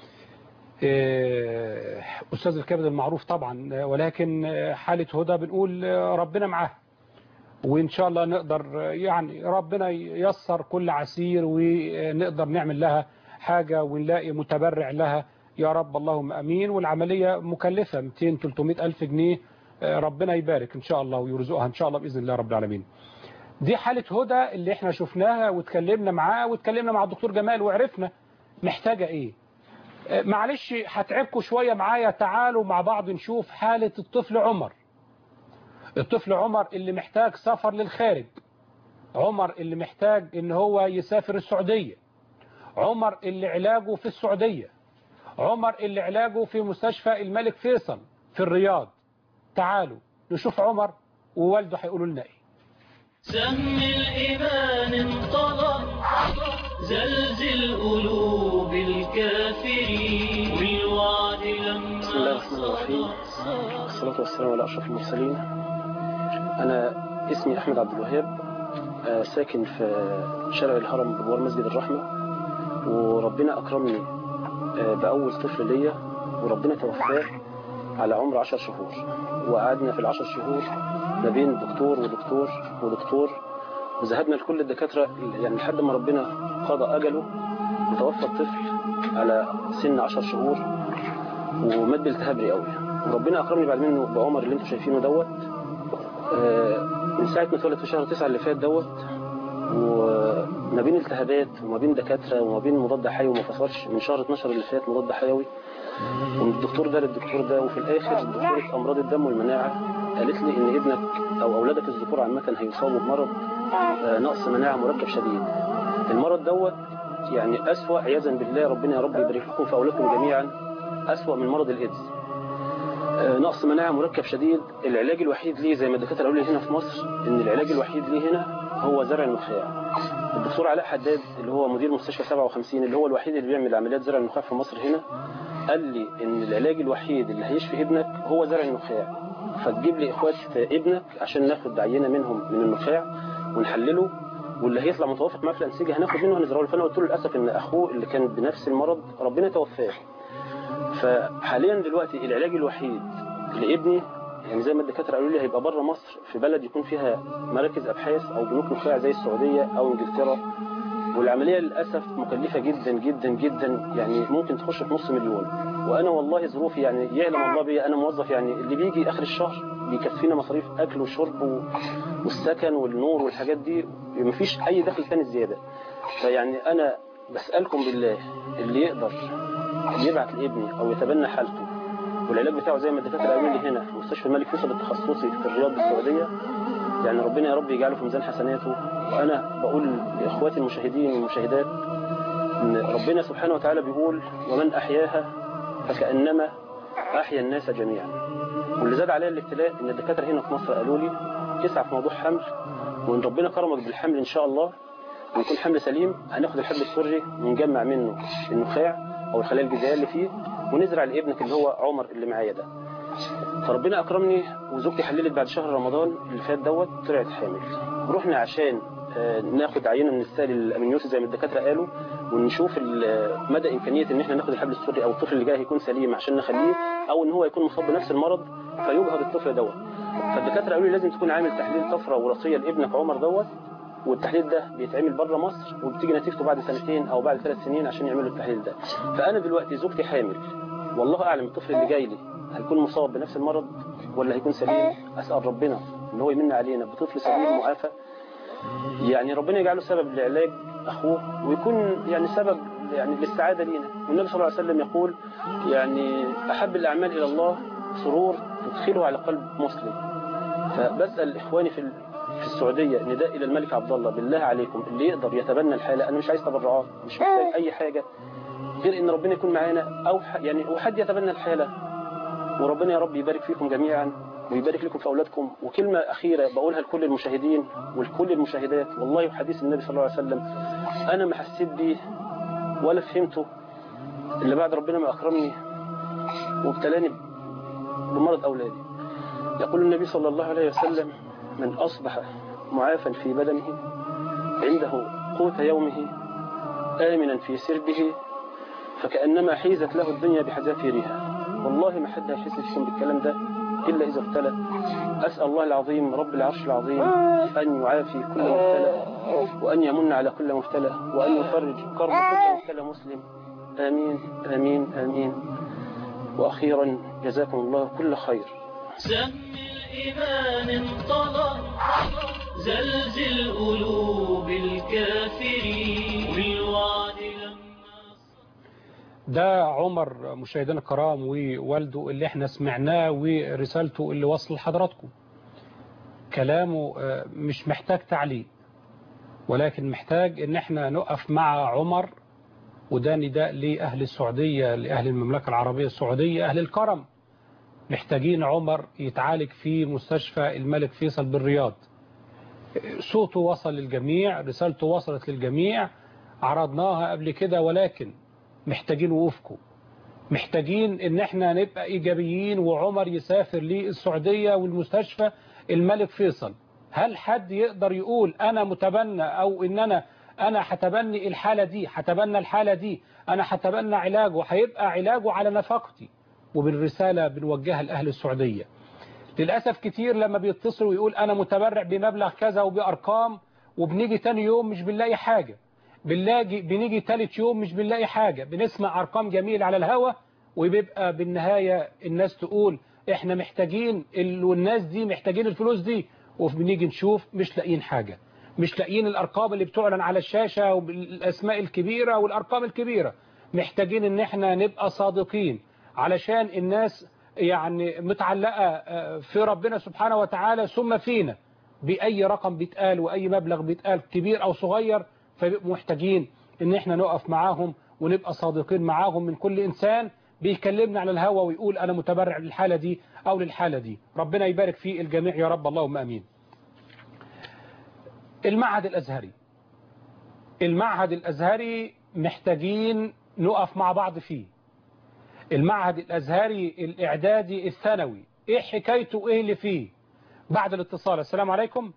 أستاذ الكبد المعروف طبعا، ولكن حالة هدى بنقول ربنا معاه، وإن شاء الله نقدر يعني ربنا ييسر كل عسير ونقدر نعمل لها حاجة ونلاقي متبرع لها يا رب اللهم أمين. والعملية مكلفة 200-300 ألف جنيه، ربنا يبارك إن شاء الله ويرزقها إن شاء الله بإذن الله رب العالمين. دي حالة هدى اللي احنا شفناها واتكلمنا معاه واتكلمنا مع الدكتور جمال وعرفنا محتاجة ايه. معلش هتعبكوا شوية معايا، تعالوا مع بعض نشوف حالة الطفل عمر. الطفل عمر اللي محتاج سفر للخارج، عمر اللي محتاج ان هو يسافر السعودية، عمر اللي علاجه في السعودية، عمر اللي علاجه في مستشفى الملك فيصل في الرياض. تعالوا نشوف عمر ووالده هيقولوا لنا ايه. سم الإيمان انطلق زلزل قلوب الكافرين والوعد لما بسم الله الرحمن الرحيم، والصلاة والسلام على أشرف المرسلين. أنا اسمي أحمد عبد الوهاب، ساكن في شارع الهرم بجوار مسجد الرحمة، وربنا أكرمني بأول طفل ليا، وربنا توفاه على عمر 10 شهور، وقعدنا في ال10 شهور ما بين دكتور ودكتور ودكتور، وذهبنا لكل الدكاترة يعني لحد ما ربنا قضى أجله وتوفى الطفل على سن 10 شهور ومات بالتهاب رئوي. وربنا أكرمني بعد منه بعمر اللي انتم شايفينه دوت، من ساعة ما اتولد في شهر 9 اللي فات دوت، وما بين التهابات وما بين دكاترة وما بين مضاد حيوي وما فصلش من شهر 12 اللي فات مضاد حيوي، ومن الدكتور ده للدكتور ده. وفي الآخر دكتورة أمراض الدم والمناعة قالت لي إن ابنك أو أولادك الذكور عامة هيصابوا بمرض نقص مناعة مركب شديد. المرض دوت يعني أسوأ عياذا بالله، ربنا يا رب يبارك لكم في أولادكم جميعا، أسوأ من مرض الإيدز. نقص مناعة مركب شديد. العلاج الوحيد ليه زي ما الدكاترة قالوا لي هنا في مصر إن العلاج الوحيد ليه هنا هو زرع النخاع. الدكتور علاء حداد اللي هو مدير مستشفى 57 اللي هو الوحيد اللي بيعمل عمليات زرع النخاع في مصر هنا قال لي إن العلاج الوحيد اللي هيشفي ابنك هو زرع النخاع، فتجيب لي إخوات ابنك عشان ناخد عينة منهم من النخاع ونحلله، واللي هيطلع متوافق معاه في الأنسجة هناخد منه هنزرعه له. فأنا قلت له للأسف إن أخوه اللي كان بنفس المرض ربنا توفاه. فحاليا دلوقتي العلاج الوحيد لابني يعني زي ما الدكاتره قالوا لي هيبقى بره مصر في بلد يكون فيها مراكز ابحاث او بنوك نخاع زي السعوديه او انجلترا، والعمليه للاسف مكلفه جدا جدا جدا، يعني ممكن تخش في نص مليون. وانا والله ظروفي يعني يعلم الله بيا، انا موظف يعني اللي بيجي اخر الشهر بيكفينا مصاريف اكل وشرب والسكن والنور والحاجات دي، مفيش اي دخل ثاني زياده. فيعني انا بسالكم بالله اللي يقدر يبعت لابني او يتبنى حالته والعلاج بتاعه زي ما الدكاتره قالوا لي هنا في مستشفى الملك فيصل التخصصي في الرياض بالسعوديه، يعني ربنا يا رب يجعله في ميزان حسناته. وانا بقول لاخواتي المشاهدين والمشاهدات ان ربنا سبحانه وتعالى بيقول ومن احياها فكانما احيا الناس جميعا. واللي زاد عليا الابتلاء ان الدكاتره هنا في مصر قالوا لي اسعى في موضوع حمل، وان ربنا كرمك بالحمل ان شاء الله ويكون حمل سليم هناخد الحبل السري ونجمع منه النخاع او الخلايا الجذعيه اللي فيه ونزرع لابنك اللي هو عمر اللي معايا ده. فربنا اكرمني وزوجتي حللت بعد شهر رمضان اللي فات دوت طلعت حامل. رحنا عشان ناخد عينه من السائل الامنيوسي زي ما الدكاتره قالوا ونشوف مدى امكانيه ان احنا ناخد الحبل السري او الطفل اللي جاي هيكون سليم عشان نخليه، او ان هو يكون مصاب بنفس المرض فيجهض الطفل دوت. فالدكاتره قالوا لي لازم تكون عامل تحليل طفره وراثيه لابنك عمر دوت، والتحليل ده بيتعمل بره مصر وبتيجي نتيجته بعد 2 أو بعد 3 سنين عشان يعملوا التحليل ده. فأنا دلوقتي زوجتي حامل، والله أعلم الطفل اللي جاي لي هيكون مصاب بنفس المرض ولا هيكون سليم. أسأل ربنا إن هو يمن علينا بطفل سليم معافى، يعني ربنا يجعله سبب لعلاج أخوه ويكون يعني سبب يعني للسعادة لينا. والنبي صلى الله عليه وسلم يقول يعني أحب الأعمال إلى الله سرور تدخله على قلب مسلم. فبسأل إخواني في السعودية نداء إلى الملك عبد الله بالله عليكم اللي يقدر يتبنى الحالة، أنا مش عايز تبرعات، مش محتاج أي حاجة غير إن ربنا يكون معانا أو يعني وحد يتبنى الحالة، وربنا يا رب يبارك فيكم جميعا ويبارك لكم في أولادكم. وكلمة أخيرة بقولها لكل المشاهدين ولكل المشاهدات، والله وحديث النبي صلى الله عليه وسلم أنا ما حسيت بيه ولا فهمته إلا بعد ربنا ما أكرمني وابتلاني بمرض أولادي. يقول النبي صلى الله عليه وسلم من أصبح معافا في بدنه عنده قوت يومه آمنا في سربه فكأنما حيزت له الدنيا بحذافيرها. والله ما حد هيحس فيكم بالكلام ده إلا إذا ابتلى. أسأل الله العظيم رب العرش العظيم أن يعافي كل مبتلى وأن يمن على كل مبتلى وأن يفرج كرب كل مبتلى مسلم. آمين آمين آمين. وأخيرا جزاكم الله كل خير. سهم الإيمان انطلق زلزل قلوب الكافرين والوعد لما ده عمر مشاهدينا الكرام ووالده اللي احنا سمعناه ورسالته اللي وصل لحضراتكم. كلامه مش محتاج تعليق، ولكن محتاج ان احنا نقف مع عمر. وده نداء لأهل السعودية، لأهل المملكة العربية السعودية، أهل الكرم. محتاجين عمر يتعالج في مستشفى الملك فيصل بالرياض. صوته وصل للجميع، رسالته وصلت للجميع، عرضناها قبل كده، ولكن محتاجين وقوفكم. محتاجين ان احنا نبقى ايجابيين وعمر يسافر للسعودية والمستشفى الملك فيصل. هل حد يقدر يقول انا متبنى او ان انا هتبني الحالة دي، هتبنى الحالة دي، انا هتبنى علاجه، هيبقى علاجه على نفقتي؟ وبالرسالة بنوجهها لأهل السعودية. للأسف كتير لما بيتصلوا ويقول أنا متبرع بمبلغ كذا وبأرقام، وبنيجي تاني يوم مش بنلاقي حاجة، بنيجي تالت يوم مش بنلاقي حاجة، بنسمع أرقام جميلة على الهوا، وبيبقى بالنهاية الناس تقول إحنا محتاجين والناس دي محتاجين الفلوس دي، وبنيجي نشوف مش لاقيين حاجة، مش لاقيين الأرقام اللي بتعلن على الشاشة والأسماء الكبيرة والأرقام الكبيرة. محتاجين إن إحنا نبقى صادقين علشان الناس يعني متعلقة في ربنا سبحانه وتعالى ثم فينا. بأي رقم بيتقال وأي مبلغ بيتقال كبير أو صغير، فبيبقوا محتاجين إن إحنا نقف معاهم ونبقى صادقين معاهم من كل إنسان بيكلمنا على الهوا ويقول أنا متبرع للحالة دي أو للحالة دي. ربنا يبارك في الجميع يا رب، اللهم أمين. المعهد الأزهري محتاجين نقف مع بعض فيه. المعهد الأزهري الإعدادي الثانوي، إيه حكايته، إيه اللي فيه؟ بعد الاتصال. السلام عليكم.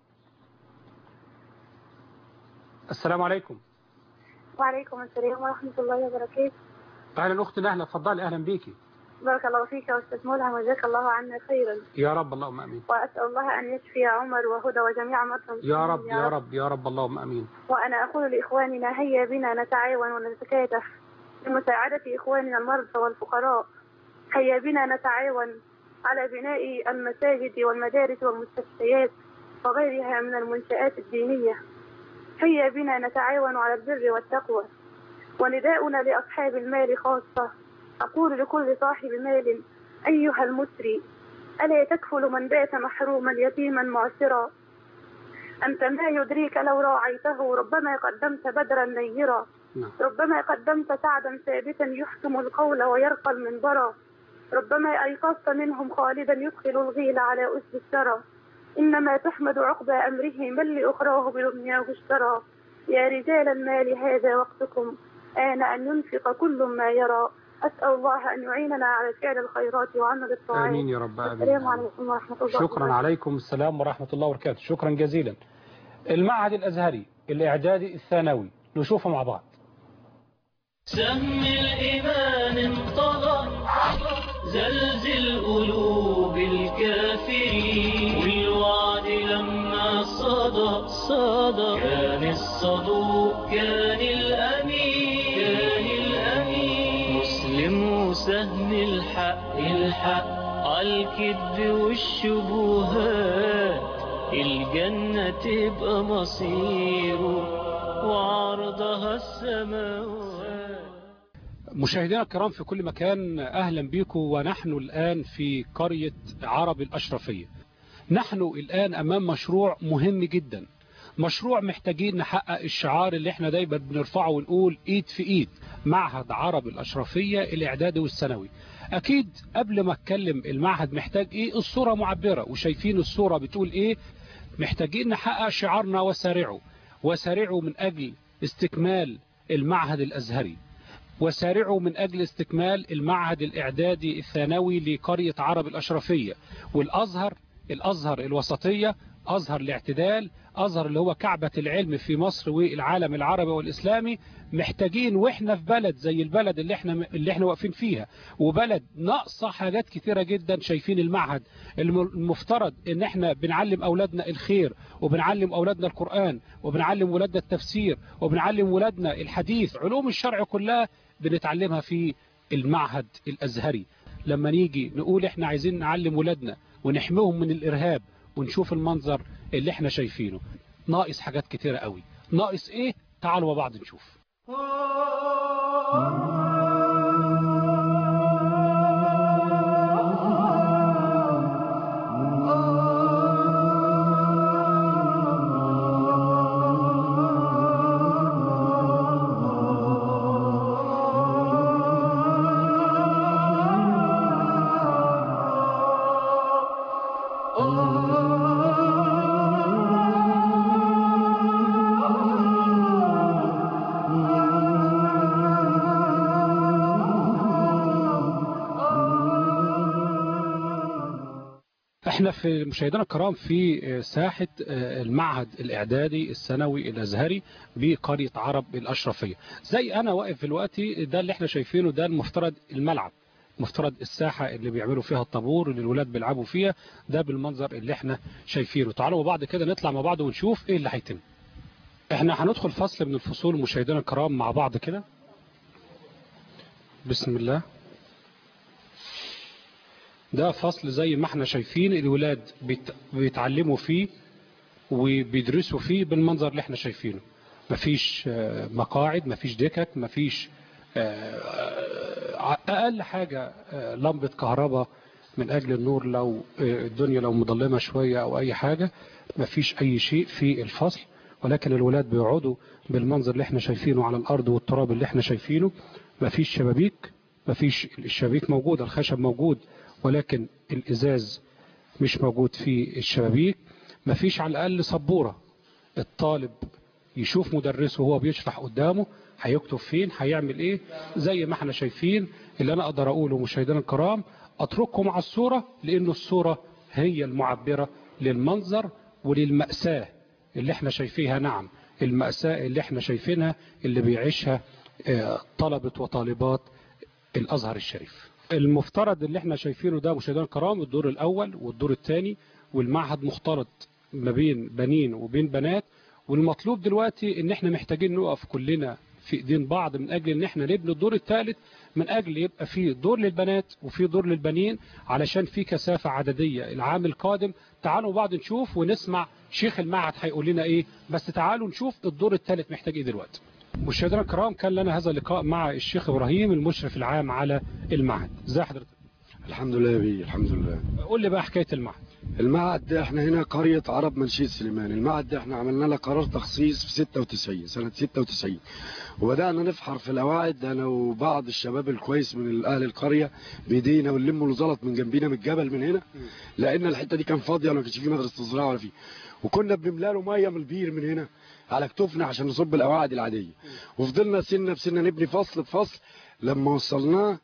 السلام عليكم. وعليكم السلام ورحمة الله وبركاته. أهلا أختي نهلة، اتفضلي. أهلا بيكي. بارك الله فيك يا أستاذ ملهم، وجزاك الله عنا خيرا. يا رب اللهم أمين. وأسأل الله أن يشفي عمر وهدى وجميع مرضى المسلمين يا رب يا رب يا رب اللهم أمين. وأنا أقول لإخواننا هيا بنا نتعاون ونتكاتف لمساعدة إخواننا المرضى والفقراء. هيا بنا نتعاون على بناء المساجد والمدارس والمستشفيات وغيرها من المنشآت الدينية. هيا بنا نتعاون على البر والتقوى. ونداؤنا لأصحاب المال خاصة، أقول لكل صاحب مال أيها المسري، ألا تكفل من بات محروما يتيما معسرا؟ أنت ما يدريك لو راعيته، ربما قدمت بدرا نيرا، ربما قدمت سعدا ثابتا يحكم القول ويرقى المنبرا، ربما أيقظت منهم خالدا يدخل الغيل على أسد الثرى. إنما تحمد عقبى أمره من لأخراه بدنياه اشترى. يا رجال المال هذا وقتكم، آن أن ينفق كل ما يرى. أسأل الله أن يعيننا على فعل الخيرات وعمل الطاعات. آمين يا رب. آمين. السلام عليكم ورحمة الله وبركاته. شكرا. عليكم السلام ورحمة الله وبركاته. شكرا جزيلا. المعهد الأزهري الإعدادي الثانوي، نشوفه مع بعض. سهم الإيمان انطلق زلزل قلوب الكافرين والوعد لما صدى كان الصدوق كان الأمين مسلم وسهم الحق عالكذب والشبهات الجنة تبقى مصيره وعرضها السماوات. مشاهدينا الكرام في كل مكان، أهلا بكم. ونحن الآن في قرية عرب الأشرفية. نحن الآن أمام مشروع مهم جدا، مشروع محتاجين نحقق الشعار اللي احنا دايما بنرفعه ونقول ايد في ايد. معهد عرب الأشرفية الإعدادي والثانوي. أكيد قبل ما أتكلم المعهد محتاج إيه، الصورة معبرة، وشايفين الصورة بتقول إيه. محتاجين نحقق شعارنا وسارعوا من أجل استكمال المعهد الأزهري، وسارعوا من أجل استكمال المعهد الإعدادي الثانوي لقرية عرب الأشرفية، والأزهر الوسطية، أزهر الاعتدال، أزهر اللي هو كعبة العلم في مصر والعالم العربي والإسلامي. محتاجين وإحنا في بلد زي البلد اللي احنا واقفين فيها، وبلد ناقصة حاجات كتيرة جدا. شايفين المعهد المفترض ان احنا بنعلم أولادنا الخير، وبنعلم أولادنا القرآن، وبنعلم ولادنا التفسير، وبنعلم ولادنا الحديث، علوم الشرع كلها بنتعلمها في المعهد الأزهري. لما نيجي نقول احنا عايزين نعلم ولادنا ونحميهم من الإرهاب، ونشوف المنظر اللي احنا شايفينه، ناقص حاجات كتيرة قوي. ناقص ايه؟ تعالوا مع بعض نشوف. احنا في مشاهدينا الكرام في ساحة المعهد الإعدادي الثانوي الأزهري بقرية عرب الأشرفية. زي أنا واقف دلوقتي، ده اللي احنا شايفينه، ده المفترض الملعب، مفترض الساحة اللي بيعملوا فيها الطابور اللي الولاد بيلعبوا فيها، ده بالمنظر اللي احنا شايفينه. تعالوا مع بعض كده نطلع مع بعض ونشوف ايه اللي هيتم. احنا هندخل فصل من الفصول مشاهدينا الكرام مع بعض كده. بسم الله. ده فصل زي ما احنا شايفين الولاد بيتعلموا فيه وبيدرسوا فيه بالمنظر اللي احنا شايفينه. مفيش مقاعد، مفيش دكك، مفيش اقل حاجة لمبة كهرباء من اجل النور لو الدنيا لو مظلمة شوية او اي حاجة. مفيش اي شيء في الفصل، ولكن الولاد بيقعدوا بالمنظر اللي احنا شايفينه على الارض والتراب اللي احنا شايفينه. مفيش شبابيك، مفيش الشبابيك موجودة، الخشب موجود، ولكن الإزاز مش موجود في الشبابيك. مفيش على الأقل سبورة الطالب يشوف مدرسه وهو بيشرح قدامه هيكتب فين، هيعمل ايه. زي ما احنا شايفين. اللي انا اقدر اقوله مشاهدينا الكرام، اترككم على الصورة، لانه الصورة هي المعبرة للمنظر وللمأساة اللي احنا شايفينها. نعم، المأساة اللي احنا شايفينها اللي بيعيشها طلبة وطالبات الازهر الشريف. المفترض اللي احنا شايفينه ده مشاهدينا الكرام الدور الاول والدور الثاني، والمعهد مختلط ما بين بنين وبين بنات. والمطلوب دلوقتي ان احنا محتاجين نقف كلنا في ايدين بعض من اجل ان احنا نبني الدور الثالث، من اجل يبقى في دور للبنات وفي دور للبنين، علشان في كثافة عددية العام القادم. تعالوا بعض نشوف ونسمع شيخ المعهد هيقول لنا ايه، بس تعالوا نشوف الدور الثالث محتاج ايه دلوقتي. مشاهدينا الكرام، كان لنا هذا اللقاء مع الشيخ إبراهيم المشرف العام على المعهد. ازي حضرتك؟ الحمد لله يا بيه، الحمد لله. قول لي بقى حكاية المعهد. المعهد ده احنا هنا قرية عرب منشية سليمان. المعهد ده احنا عملنا له قرار تخصيص في 96 سنة 96، وبدأنا نفحر في القواعد انا وبعض الشباب الكويس من اهل القرية بايدينا، ونلموا الزلط من جنبينا من الجبل من هنا، لان الحتة دي كان فاضية وما كانش فيه مدرسة زراعة ولا فيه، وكنا بنملى له ميه من البير من هنا على كتفنا عشان نصب القواعد العادية. وفضلنا سنة بسنة نبني فصل بفصل لما وصلناه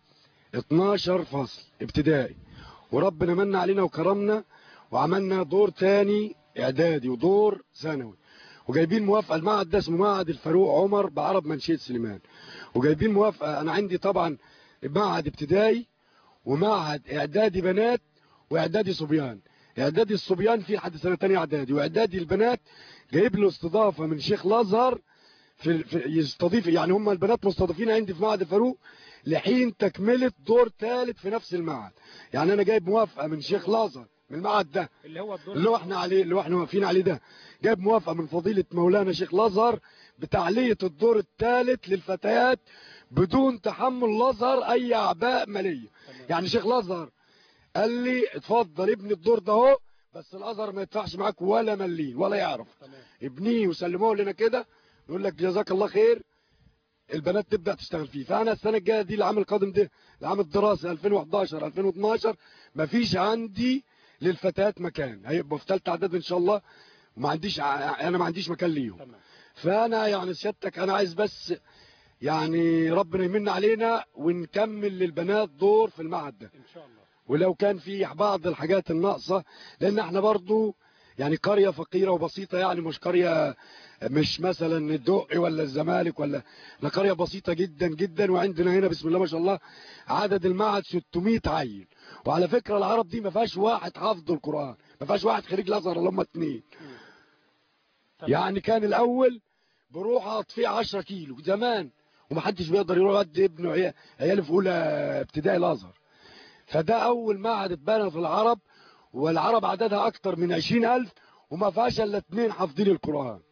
12 فصل ابتدائي، وربنا من علينا وكرمنا وعملنا دور تاني اعدادي ودور ثانوي، وجايبين موافقه. المعهد ده اسمه معهد الفاروق عمر بعرب منشيه سليمان، وجايبين موافقه. انا عندي طبعا معهد ابتدائي ومعهد اعدادي بنات واعدادي صبيان. اعدادي الصبيان فيه لحد سنه ثانيه اعدادي، واعدادي البنات جايب له استضافه من شيخ الازهر في يستضيف، يعني هم البنات مستضيفين عندي في معهد الفاروق لحين تكمله دور ثالث في نفس المعهد. يعني انا جايب موافقه من شيخ الازهر من المعهد ده اللي احنا عليه، اللي احنا واقفين عليه ده، جايب موافقه من فضيله مولانا شيخ الازهر بتعليه الدور الثالث للفتيات بدون تحمل الازهر اي اعباء ماليه. يعني شيخ الازهر قال لي اتفضل ابني الدور ده اهو، بس الازهر ما يدفعش معاك ولا مليم ولا يعرف. ابنيه وسلموه لنا كده، يقول لك جزاك الله خير، البنات تبدا تشتغل فيه. فانا السنه الجايه دي العام القادم ده العام الدراسي 2011 2012 مفيش عندي للفتيات مكان، هيبقوا في ثالثه اعداد ان شاء الله، انا ما عنديش مكان ليهم. فانا يعني سيادتك انا عايز بس يعني ربنا يمن علينا ونكمل للبنات دور في المعهد ده ان شاء الله، ولو كان في بعض الحاجات الناقصه، لان احنا برضو يعني قريه فقيره وبسيطه، يعني مش قريه مش مثلا الدقي ولا الزمالك ولا، احنا قريه بسيطه جدا جدا. وعندنا هنا بسم الله ما شاء الله عدد المعهد 600 عيل. وعلى فكره العرب دي ما فيهاش واحد حافظ القران، ما فيهاش واحد خريج الازهر الا هم 2. يعني كان الاول بروح اطفي 10 كيلو زمان ومحدش بيقدر يروح يودي ابنه عياله في اولى ابتدائي الازهر. فده اول معهد اتبنى في العرب، والعرب عددها اكتر من 20,000 وما فيهاش الا 2 حافظين القران.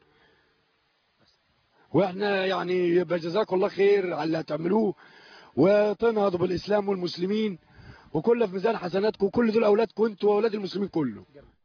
واحنا يعني يبقى جزاكم الله خير على اللي هتعملوه، وتنهضوا بالاسلام والمسلمين، وكل في ميزان حسناتكم، وكل دول اولادكم انتوا واولاد المسلمين كله.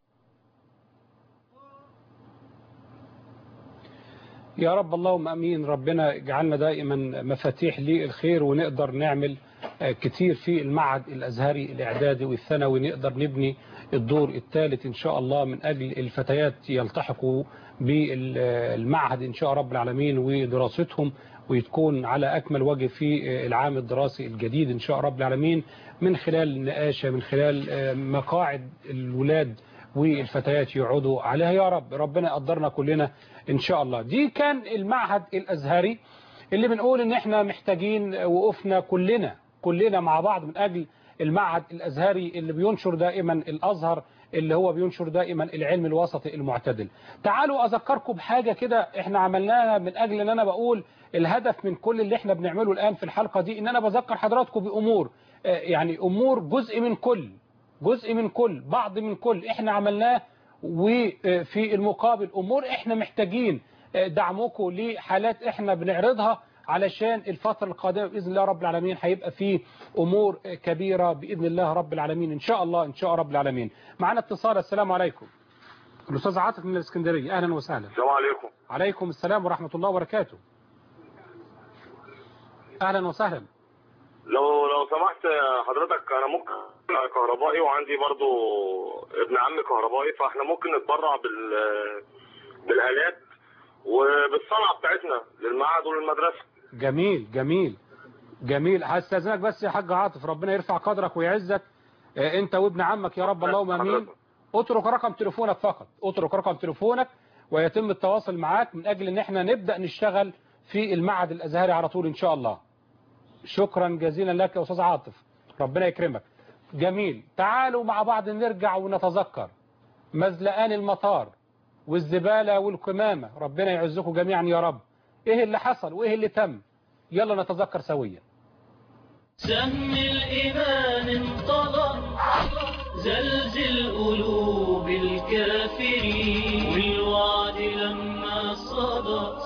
يا رب اللهم امين. ربنا يجعلنا دائما مفاتيح للخير، ونقدر نعمل كتير في المعهد الازهري الاعدادي والثانوي، نقدر نبني الدور الثالث ان شاء الله من اجل الفتيات يلتحقوا بالمعهد ان شاء رب العالمين ودراستهم، وتكون على اكمل وجه في العام الدراسي الجديد ان شاء رب العالمين، من خلال نقاشه، من خلال مقاعد الولاد والفتيات يقعدوا عليها. يا رب ربنا يقدرنا كلنا ان شاء الله. دي كان المعهد الازهري اللي بنقول ان احنا محتاجين وقفنا كلنا مع بعض من اجل المعهد الازهري اللي بينشر دائما الازهر، اللي هو بينشر دائما العلم الوسطي المعتدل. تعالوا اذكركم بحاجه كده احنا عملناها من اجل ان انا بقول الهدف من كل اللي احنا بنعمله الان في الحلقه دي، ان انا بذكر حضراتكم بامور، يعني امور جزء من كل بعض من كل احنا عملناه، وفي المقابل امور احنا محتاجين دعمكم لحالات احنا بنعرضها، علشان الفترة القادمة بإذن الله رب العالمين هيبقى فيه أمور كبيرة بإذن الله رب العالمين إن شاء الله رب العالمين. معنا اتصال. السلام عليكم. الأستاذ عاطف من الإسكندرية، أهلا وسهلا. السلام عليكم. عليكم السلام ورحمة الله وبركاته. أهلا وسهلا. لو سمحت حضرتك، أنا ممكن كهربائي وعندي برضو ابن عمي كهربائي، فاحنا ممكن نتبرع بالآلات وبالصنعة بتاعتنا للمعهد وللمدرسة. جميل. هستاذنك بس يا حاج عاطف، ربنا يرفع قدرك ويعزك انت وابن عمك يا رب اللهم امين. اترك رقم تليفونك فقط، اترك رقم تليفونك ويتم التواصل معاك من اجل ان احنا نبدأ نشتغل في المعهد الازهري على طول ان شاء الله. شكرا جزيلا لك يا استاذ عاطف، ربنا يكرمك. جميل. تعالوا مع بعض نرجع ونتذكر مزلقان المطار والزبالة والقمامة، ربنا يعزكم جميعا يا رب. ايه اللي حصل وايه اللي تم؟ يلا نتذكر سويا. سهم الإيمان انطلق زلزل قلوب الكافرين، والوعد لما صدق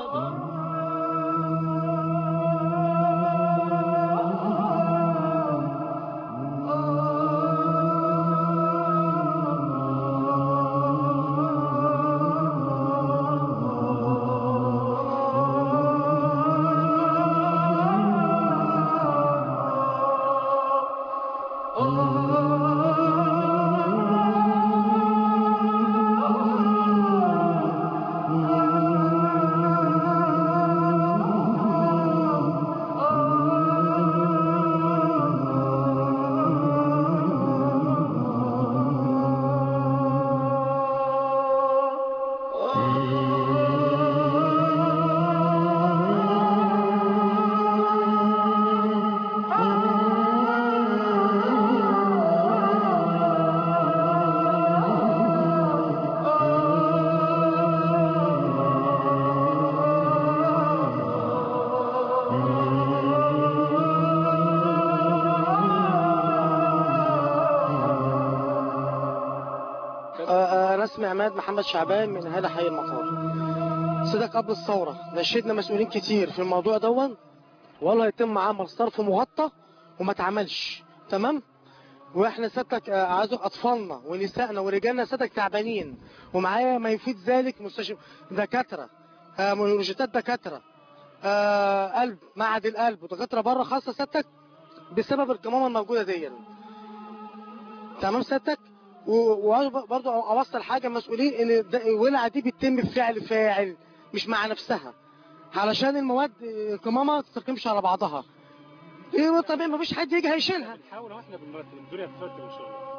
عماد محمد شعبان من هلا حي المطار. صدق قبل الثورة نشدنا مسؤولين كتير في الموضوع دون، والله يتم عمل صرف مغطى وما اتعملش تمام. واحنا سيادتك عايزك اطفالنا ونسائنا ورجالنا سيادتك تعبانين، ومعايا ما يفيد ذلك مستشفى دكاتره، روجيتات دكاتره قلب، معهد القلب ودكاتره بره خاصه سيادتك بسبب القمامه الموجوده دي. تمام سيادتك. وبرضه اوصل حاجه مسؤولين ان الولعه دي بتتم بفعل فاعل مش مع نفسها، علشان المواد القمامه ما تتركمش على بعضها. ايه طبيعي مفيش حد يجي هيشيلها. بنحاول احنا بنرتب الدنيا بترتب ان شاء الله.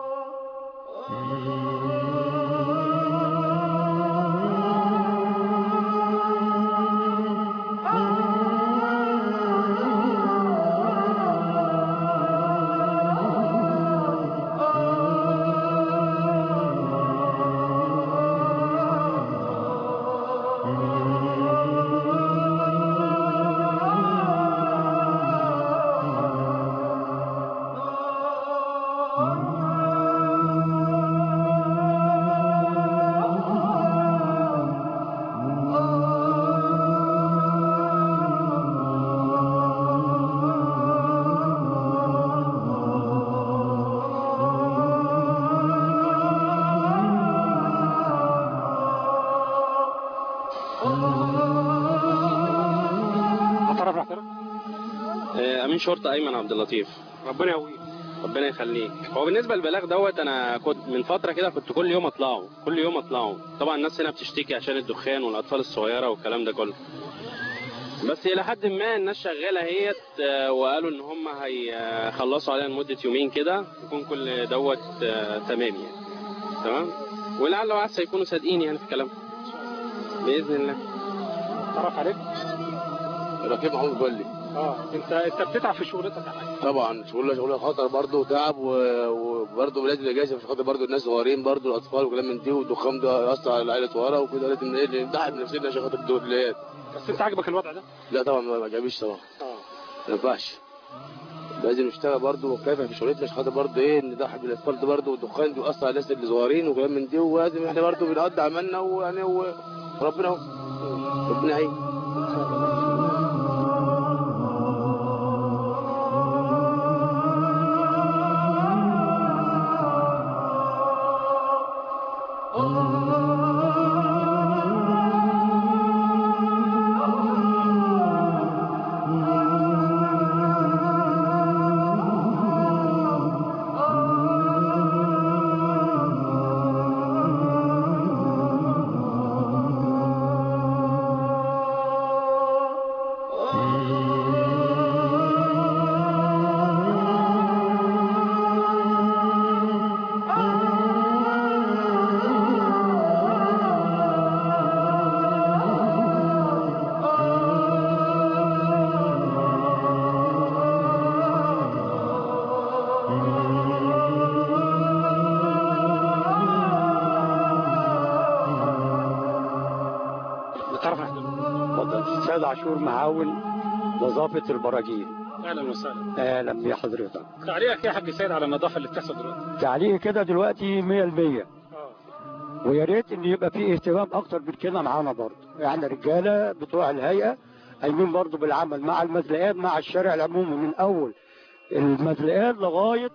امين شرطه ايمن عبد اللطيف. ربنا يقويك. ربنا يخليك. هو بالنسبه للبلاغ دوت انا كنت من فتره كده كنت كل يوم اطلعه. طبعا الناس هنا بتشتكي عشان الدخان والاطفال الصغيره والكلام ده كله، بس الى حد ما الناس شغاله اهيت، وقالوا ان هم هيخلصوا عليها لمده يومين كده يكون كل دوت تمام يعني. تمام، ولعل وعسى يكونوا صادقين يعني في كلامهم باذن الله. تعرف عليك؟ رقيب محمود بولي. انت بتتعب في شغلتك يا حاج؟ طبعا شغلة خطر برضه وتعب، وبرضه لازم الاجازه عشان خاطر برضه الناس صغيرين برضه الاطفال وكلام من دي، والدخان ده يأثر على العيله صغيره وكده، لازم نضحي بنفسنا عشان خاطر الدوليات. بس انت عاجبك الوضع ده؟ لا طبعا ما عجبنيش طبعا. ما ينفعش. لازم نشتغل برضه وكيف في شغلتنا عشان خاطر برضه نضحي بالاسفلت برضه، والدخان ده يأثر على الناس اللي صغيرين وكلام من دي، ولازم احنا برضه بنقضي عملنا ويعني وربنا يعين. سيد عاشور معاون نظافة البراجيل. اهلا وسهلا. اهلا بحضرتك. تعليقك يا حاج سيد على النظافه اللي بتحصل دلوقتي؟ تعليقي كده دلوقتي 100%. ويا ريت ان يبقى فيه اهتمام اكتر من كده معانا برضه، يعني رجاله بتوع الهيئه قايمين برضه بالعمل مع المزلقات مع الشارع العمومي من اول المزلقات لغايه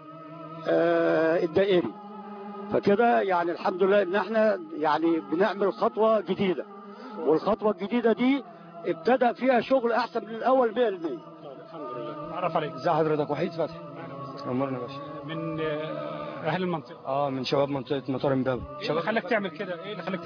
الدائري. فكده يعني الحمد لله ان احنا يعني بنعمل خطوه جديده، والخطوه الجديده دي ابتدى فيها شغل احسن من الاول 100%. الحمد لله. تعرف عليك. ازي حضرتك؟ وحيد فتحي. امرنا يا باشا. من اهل المنطقه؟ من شباب منطقه مطار امبابه. ايه اللي خلاك تعمل كده؟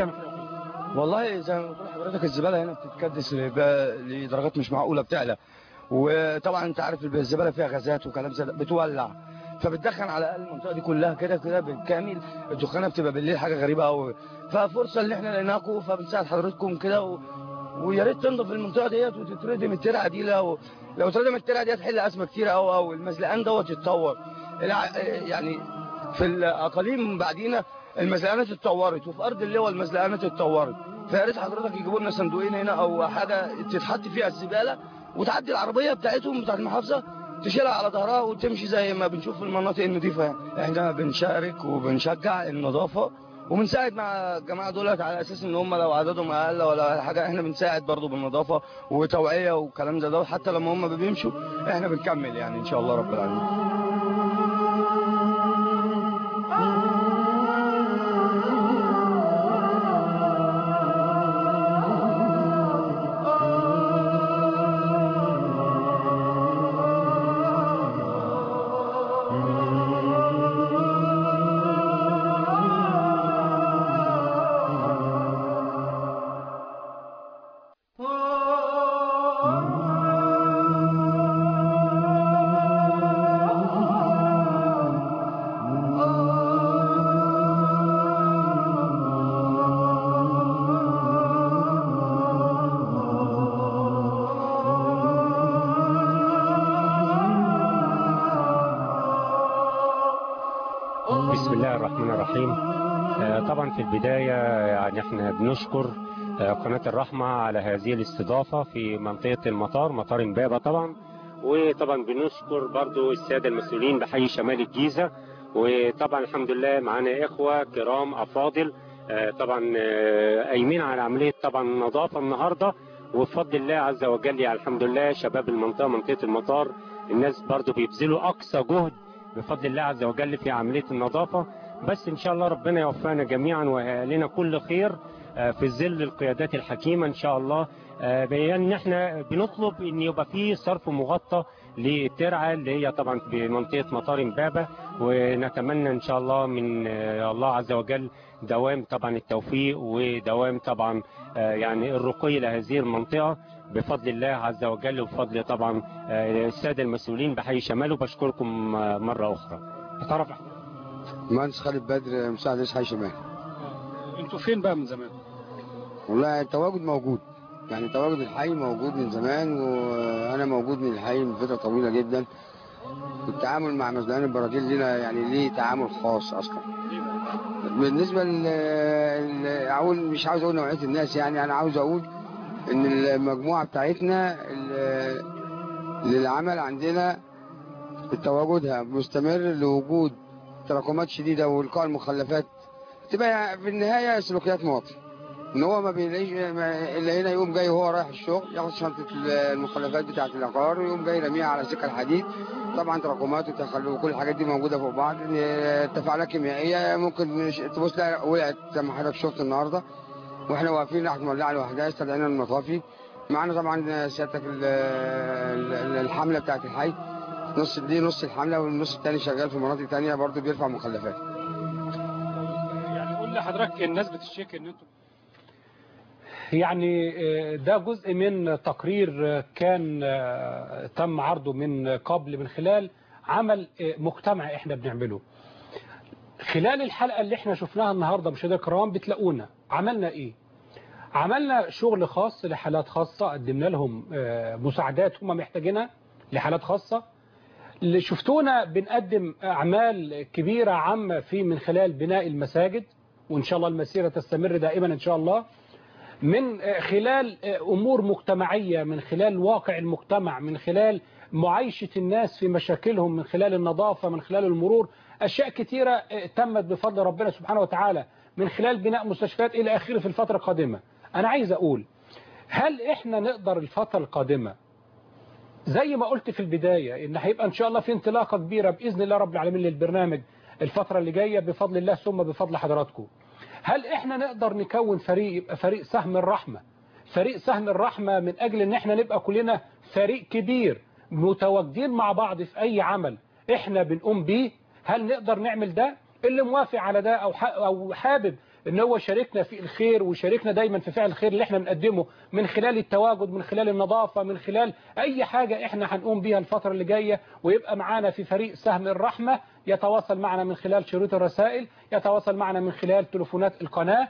والله زي ما بقول لحضرتك الزباله هنا بتتكدس لدرجات مش معقوله بتعلى، وطبعا انت عارف الزباله فيها غازات وكلام زي ده بتولع، فبتدخن على المنطقه دي كلها كده بالكامل. الدخانه بتبقى بالليل حاجه غريبه قوي، ففرصه اللي احنا لقيناكم فبنساعد حضرتكم كده ويا ريت تنضف المنطقه ديت وتتردم الترعه دي. لو اتردم الترعه دي هتحل ازمه كتير قوي. المزلقان دوت يتطور، يعني في الاقاليم بعدينا المزلقانات اتطورت، وفي ارض اللواء المزلقانات اتطورت، فيا ريت حضرتك يجيبوا لنا صندوقين هنا او حاجه تتحط فيها الزباله، وتعدي العربيه بتاعتهم بتاعت المحافظه تشيلها على ظهرها وتمشي زي ما بنشوف في المناطق النظيفه. يعني احنا بنشارك وبنشجع النظافه وبنساعد مع الجماعه دولت على اساس ان هم لو عددهم اقل ولا حاجه احنا بنساعد برضو بالنظافه وتوعيه والكلام ده حتى لما هم بيمشوا احنا بنكمل يعني ان شاء الله رب العالمين. الرحيم. طبعا في البداية يعني احنا بنشكر قناة الرحمة على هذه الاستضافة في منطقة المطار، مطار امبابة طبعا. وطبعا بنشكر برضو السادة المسؤولين بحي شمال الجيزة. وطبعا الحمد لله معانا إخوة كرام أفاضل طبعا قايمين على عملية طبعا النظافة النهاردة، وبفضل الله عز وجل يعني الحمد لله شباب المنطقة منطقة المطار الناس برضو بيبذلوا أقصى جهد بفضل الله عز وجل في عملية النظافة. بس إن شاء الله ربنا يوفقنا جميعا ولنا كل خير في ظل القيادات الحكيمة إن شاء الله. بأن احنا بنطلب ان يبقى فيه صرف مغطى للترعة اللي هي طبعا بمنطقة مطار امبابة، ونتمنى ان شاء الله من الله عز وجل دوام طبعا التوفيق ودوام طبعا يعني الرقي لهذه المنطقة بفضل الله عز وجل وبفضل طبعا السادة المسؤولين بحي شمال. وبشكركم مرة أخرى. تعرف مهندس خالد بدر مساعد رئيس حي شمال. انتوا فين بقى من زمان؟ والله التواجد موجود، يعني تواجد الحي موجود من زمان، وانا موجود من الحي من فتره طويله جدا. التعامل مع مزلقان البراكين لنا يعني ليه تعامل خاص اصلا. بالنسبه اقول مش عاوز اقول نوعيه الناس، يعني انا عاوز اقول ان المجموعه بتاعتنا للعمل عندنا تواجدها مستمر لوجود تراكمات شديده والقاء المخلفات تبقى في النهايه سلوكيات مواطن. ان هو ما بيلاقيش الا هنا يقوم جاي وهو رايح الشغل ياخد شنطه المخلفات بتاعه العقار ويقوم جاي راميها على سكه الحديد. طبعا تراكمات وتخلف وكل الحاجات دي موجوده فوق بعض. تفاعلات كيميائيه ممكن تبص تلاقي وقعت زي ما حضرتك شفت النهارده واحنا واقفين راحت مولعه لوحدها. استدعينا المطافي معانا طبعا سيادتك الحمله بتاعه الحي نص الحمله والنص الثاني شغال في مناطق ثانيه برضه بيرفع مخلفات. يعني قول لحضرتك الناس بتشتكي ان انتوا يعني ده جزء من تقرير كان تم عرضه من قبل من خلال عمل مجتمع احنا بنعمله. خلال الحلقة اللي احنا شفناها النهاردة مشاهدينا الكرام بتلاقونا عملنا ايه؟ عملنا شغل خاص لحالات خاصة، قدمنا لهم مساعدات هم محتاجينها لحالات خاصة. اللي شفتونا بنقدم أعمال كبيرة عامة في من خلال بناء المساجد، وإن شاء الله المسيرة تستمر دائما إن شاء الله، من خلال أمور مجتمعية، من خلال واقع المجتمع، من خلال معايشة الناس في مشاكلهم، من خلال النظافة، من خلال المرور. أشياء كثيرة تمت بفضل ربنا سبحانه وتعالى، من خلال بناء مستشفيات إلى آخره في الفترة القادمة. أنا عايز أقول هل إحنا نقدر الفترة القادمة زي ما قلت في البداية إن هيبقى إن شاء الله في انطلاقة كبيرة بإذن الله رب العالمين للبرنامج الفترة اللي جاية بفضل الله ثم بفضل حضراتكم. هل إحنا نقدر نكون فريق يبقى فريق سهم الرحمة، فريق سهم الرحمة من أجل إن إحنا نبقى كلنا فريق كبير متواجدين مع بعض في أي عمل إحنا بنقوم بيه؟ هل نقدر نعمل ده؟ اللي موافق على ده أو حابب ان هو شاركنا في الخير وشاركنا دايما في فعل الخير اللي احنا بنقدمه من خلال التواجد، من خلال النظافة، من خلال اي حاجة احنا هنقوم بيها الفترة اللي جاية، ويبقى معانا في فريق سهم الرحمة، يتواصل معنا من خلال شريط الرسائل، يتواصل معنا من خلال تليفونات القناة،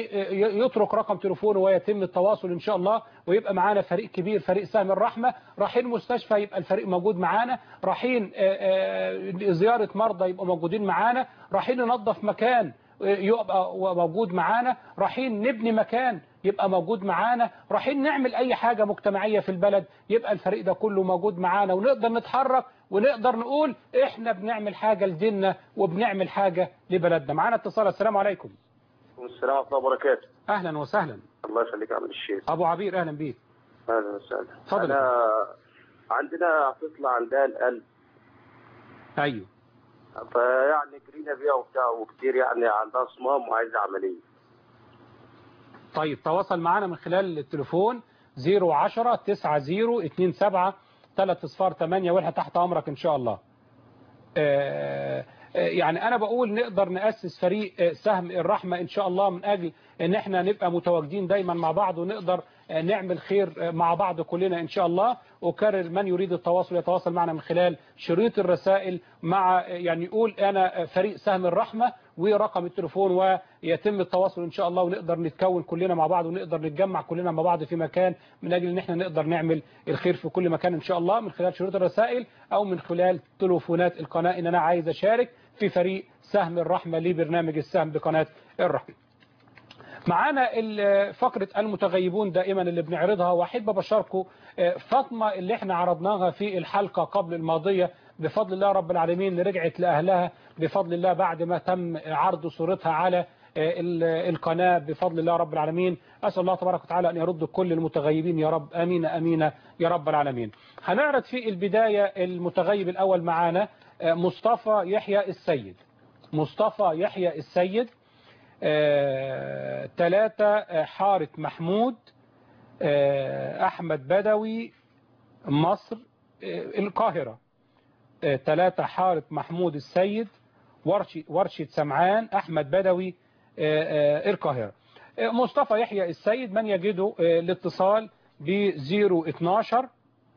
ويترك رقم تليفونه ويتم التواصل ان شاء الله، ويبقى معانا فريق كبير فريق سهم الرحمة. رايحين مستشفى يبقى الفريق موجود معانا، رايحين زيارة مرضى يبقوا موجودين معانا، رايحين ننظف مكان يبقى موجود معانا، رايحين نبني مكان يبقى موجود معانا، رايحين نعمل اي حاجة مجتمعية في البلد يبقى الفريق ده كله موجود معانا، ونقدر نتحرك ونقدر نقول احنا بنعمل حاجة لديننا وبنعمل حاجة لبلدنا. معانا اتصال. السلام عليكم. السلام ورحمة الله وبركاته. اهلا وسهلا. الله يخليك يا عم الشيخ. ابو عبير اهلا بيك. اهلا وسهلا. اتفضل. عندنا طفلة عندها القلب. ايوه. فيعني جرينا بيها وبتاع وكتير يعني عندها صمام وعايزة عملية. طيب تواصل معنا من خلال التليفون 010 90 27 308 واحنا تحت امرك ان شاء الله. يعني انا بقول نقدر نأسس فريق سهم الرحمة ان شاء الله من اجل ان احنا نبقى متواجدين دايما مع بعض ونقدر نعمل خير مع بعض كلنا ان شاء الله. وكرر من يريد التواصل يتواصل معنا من خلال شريط الرسائل مع يعني يقول انا فريق سهم الرحمة ورقم التليفون، ويتم التواصل ان شاء الله ونقدر نتكون كلنا مع بعض ونقدر نتجمع كلنا مع بعض في مكان من اجل ان احنا نقدر نعمل الخير في كل مكان ان شاء الله من خلال شريط الرسائل او من خلال تليفونات القناة ان انا عايز اشارك في فريق سهم الرحمة لبرنامج السهم بقناة الرحمة. معانا فقرة المتغيبون دائما اللي بنعرضها، واحب ابشركم فاطمة اللي احنا عرضناها في الحلقة قبل الماضية بفضل الله رب العالمين رجعت لأهلها بفضل الله بعد ما تم عرض صورتها على القناة بفضل الله رب العالمين. أسأل الله تبارك وتعالى أن يرد كل المتغيبين يا رب، آمين آمين يا رب العالمين. هنعرض في البداية المتغيب الأول معانا مصطفى يحيى السيد. مصطفى يحيى السيد 3 حارة محمود أحمد بدوي مصر القاهرة. 3 حارة محمود السيد ورشة سمعان أحمد بدوي القاهرة. مصطفى يحيى السيد من يجده الاتصال ب 012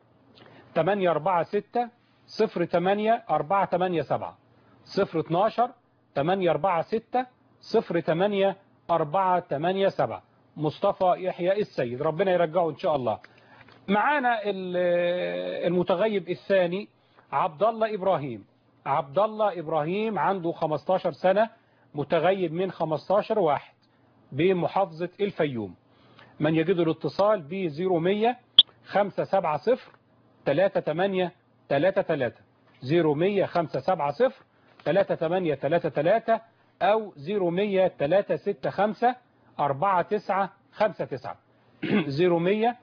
846 08 487 012 846 08 487 مصطفى يحيى السيد، ربنا يرجعه إن شاء الله. معانا المتغيب الثاني عبد الله إبراهيم. عبد الله إبراهيم عنده 15 سنة، متغيب من 15/1 بمحافظة الفيوم. من يجده الاتصال ب 0100 570 3833 0100 570 3833 أو 0100 365 4959 0100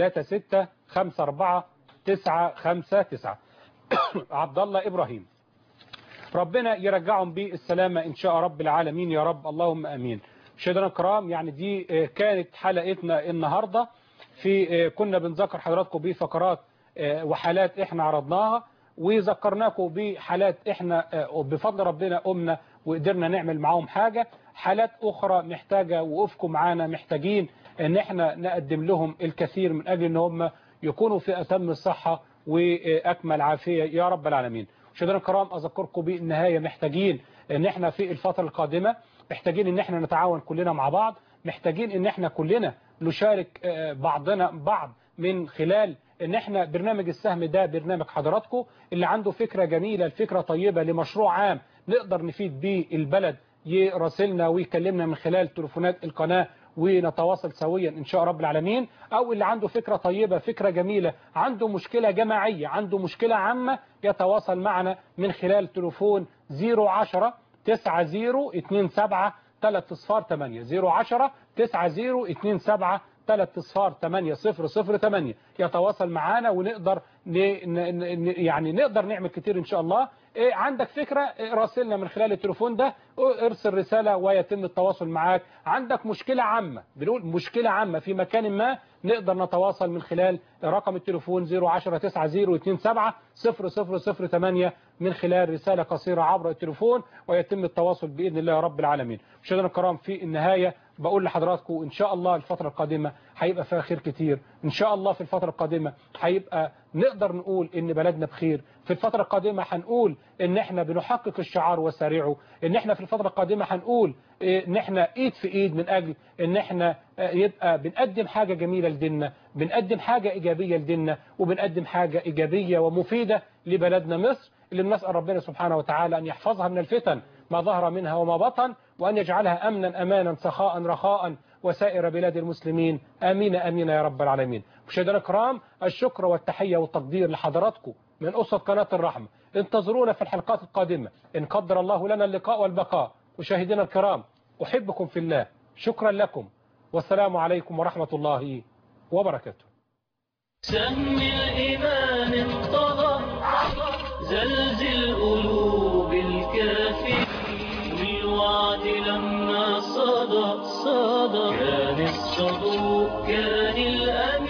365 4959 عبد الله إبراهيم، ربنا يرجعهم بالسلامة إن شاء رب العالمين يا رب، اللهم أمين. مشاهدينا الكرام، يعني دي كانت حلقتنا النهاردة. كنا بنذكر حضراتكم بفقرات وحالات احنا عرضناها، وذكرناكم بحالات احنا بفضل ربنا قمنا وقدرنا نعمل معاهم حاجة. حالات أخرى محتاجة وقفكم معانا، محتاجين ان احنا نقدم لهم الكثير من أجل ان هم يكونوا في أتم الصحة وأكمل عافية يا رب العالمين. مشاهدينا الكرام، أذكركم بالنهاية محتاجين ان احنا في الفترة القادمة محتاجين ان احنا نتعاون كلنا مع بعض، محتاجين ان احنا كلنا نشارك بعضنا بعض من خلال ان احنا برنامج السهم ده برنامج حضراتكم اللي عنده فكرة جميلة، الفكرة طيبة لمشروع عام نقدر نفيد بيه البلد، يراسلنا ويكلمنا من خلال تليفونات القناة ونتواصل سويا إن شاء رب العالمين. أو اللي عنده فكرة طيبة، فكرة جميلة، عنده مشكلة جماعية، عنده مشكلة عامة، يتواصل معنا من خلال تليفون 010 90 27 308 010 90 27 308 يتواصل معانا ونقدر يعني نقدر نعمل كتير إن شاء الله. عندك فكرة راسلنا من خلال التليفون ده، ارسل رسالة ويتم التواصل معاك. عندك مشكلة عامة، بنقول مشكلة عامة في مكان ما، نقدر نتواصل من خلال رقم التليفون 010 90 27 0008 من خلال رسالة قصيرة عبر التليفون، ويتم التواصل بإذن الله رب العالمين. مشاهدينا الكرام، في النهاية بقول لحضراتكم إن شاء الله الفترة القادمة هيبقى فيها خير كتير إن شاء الله. في الفترة القادمة هيبقى نقدر نقول إن بلدنا بخير. في الفترة القادمة هنقول إن إحنا بنحقق الشعار وسارعه، إن إحنا في الفترة القادمة هنقول إن إحنا إيد في إيد من أجل إن إحنا يبقى بنقدم حاجة جميلة لديننا، بنقدم حاجة إيجابية لديننا، وبنقدم حاجة إيجابية ومفيدة لبلدنا مصر اللي بنسأل ربنا سبحانه وتعالى أن يحفظها من الفتن ما ظهر منها وما بطن، وأن يجعلها أمنا أمانا سخاء رخاء وسائر بلاد المسلمين، آمين آمين يا رب العالمين. مشاهدينا الكرام، الشكر والتحية والتقدير لحضراتكم من أسرة قناة الرحمة. انتظرونا في الحلقات القادمة إن قدر الله لنا اللقاء والبقاء. مشاهدينا الكرام، أحبكم في الله، شكرا لكم، والسلام عليكم ورحمة الله وبركاته. سهم الإيمان انطلق، زلزل قلوب الكافرين، والوعد لما صدى كان الصدوق كان الأمين.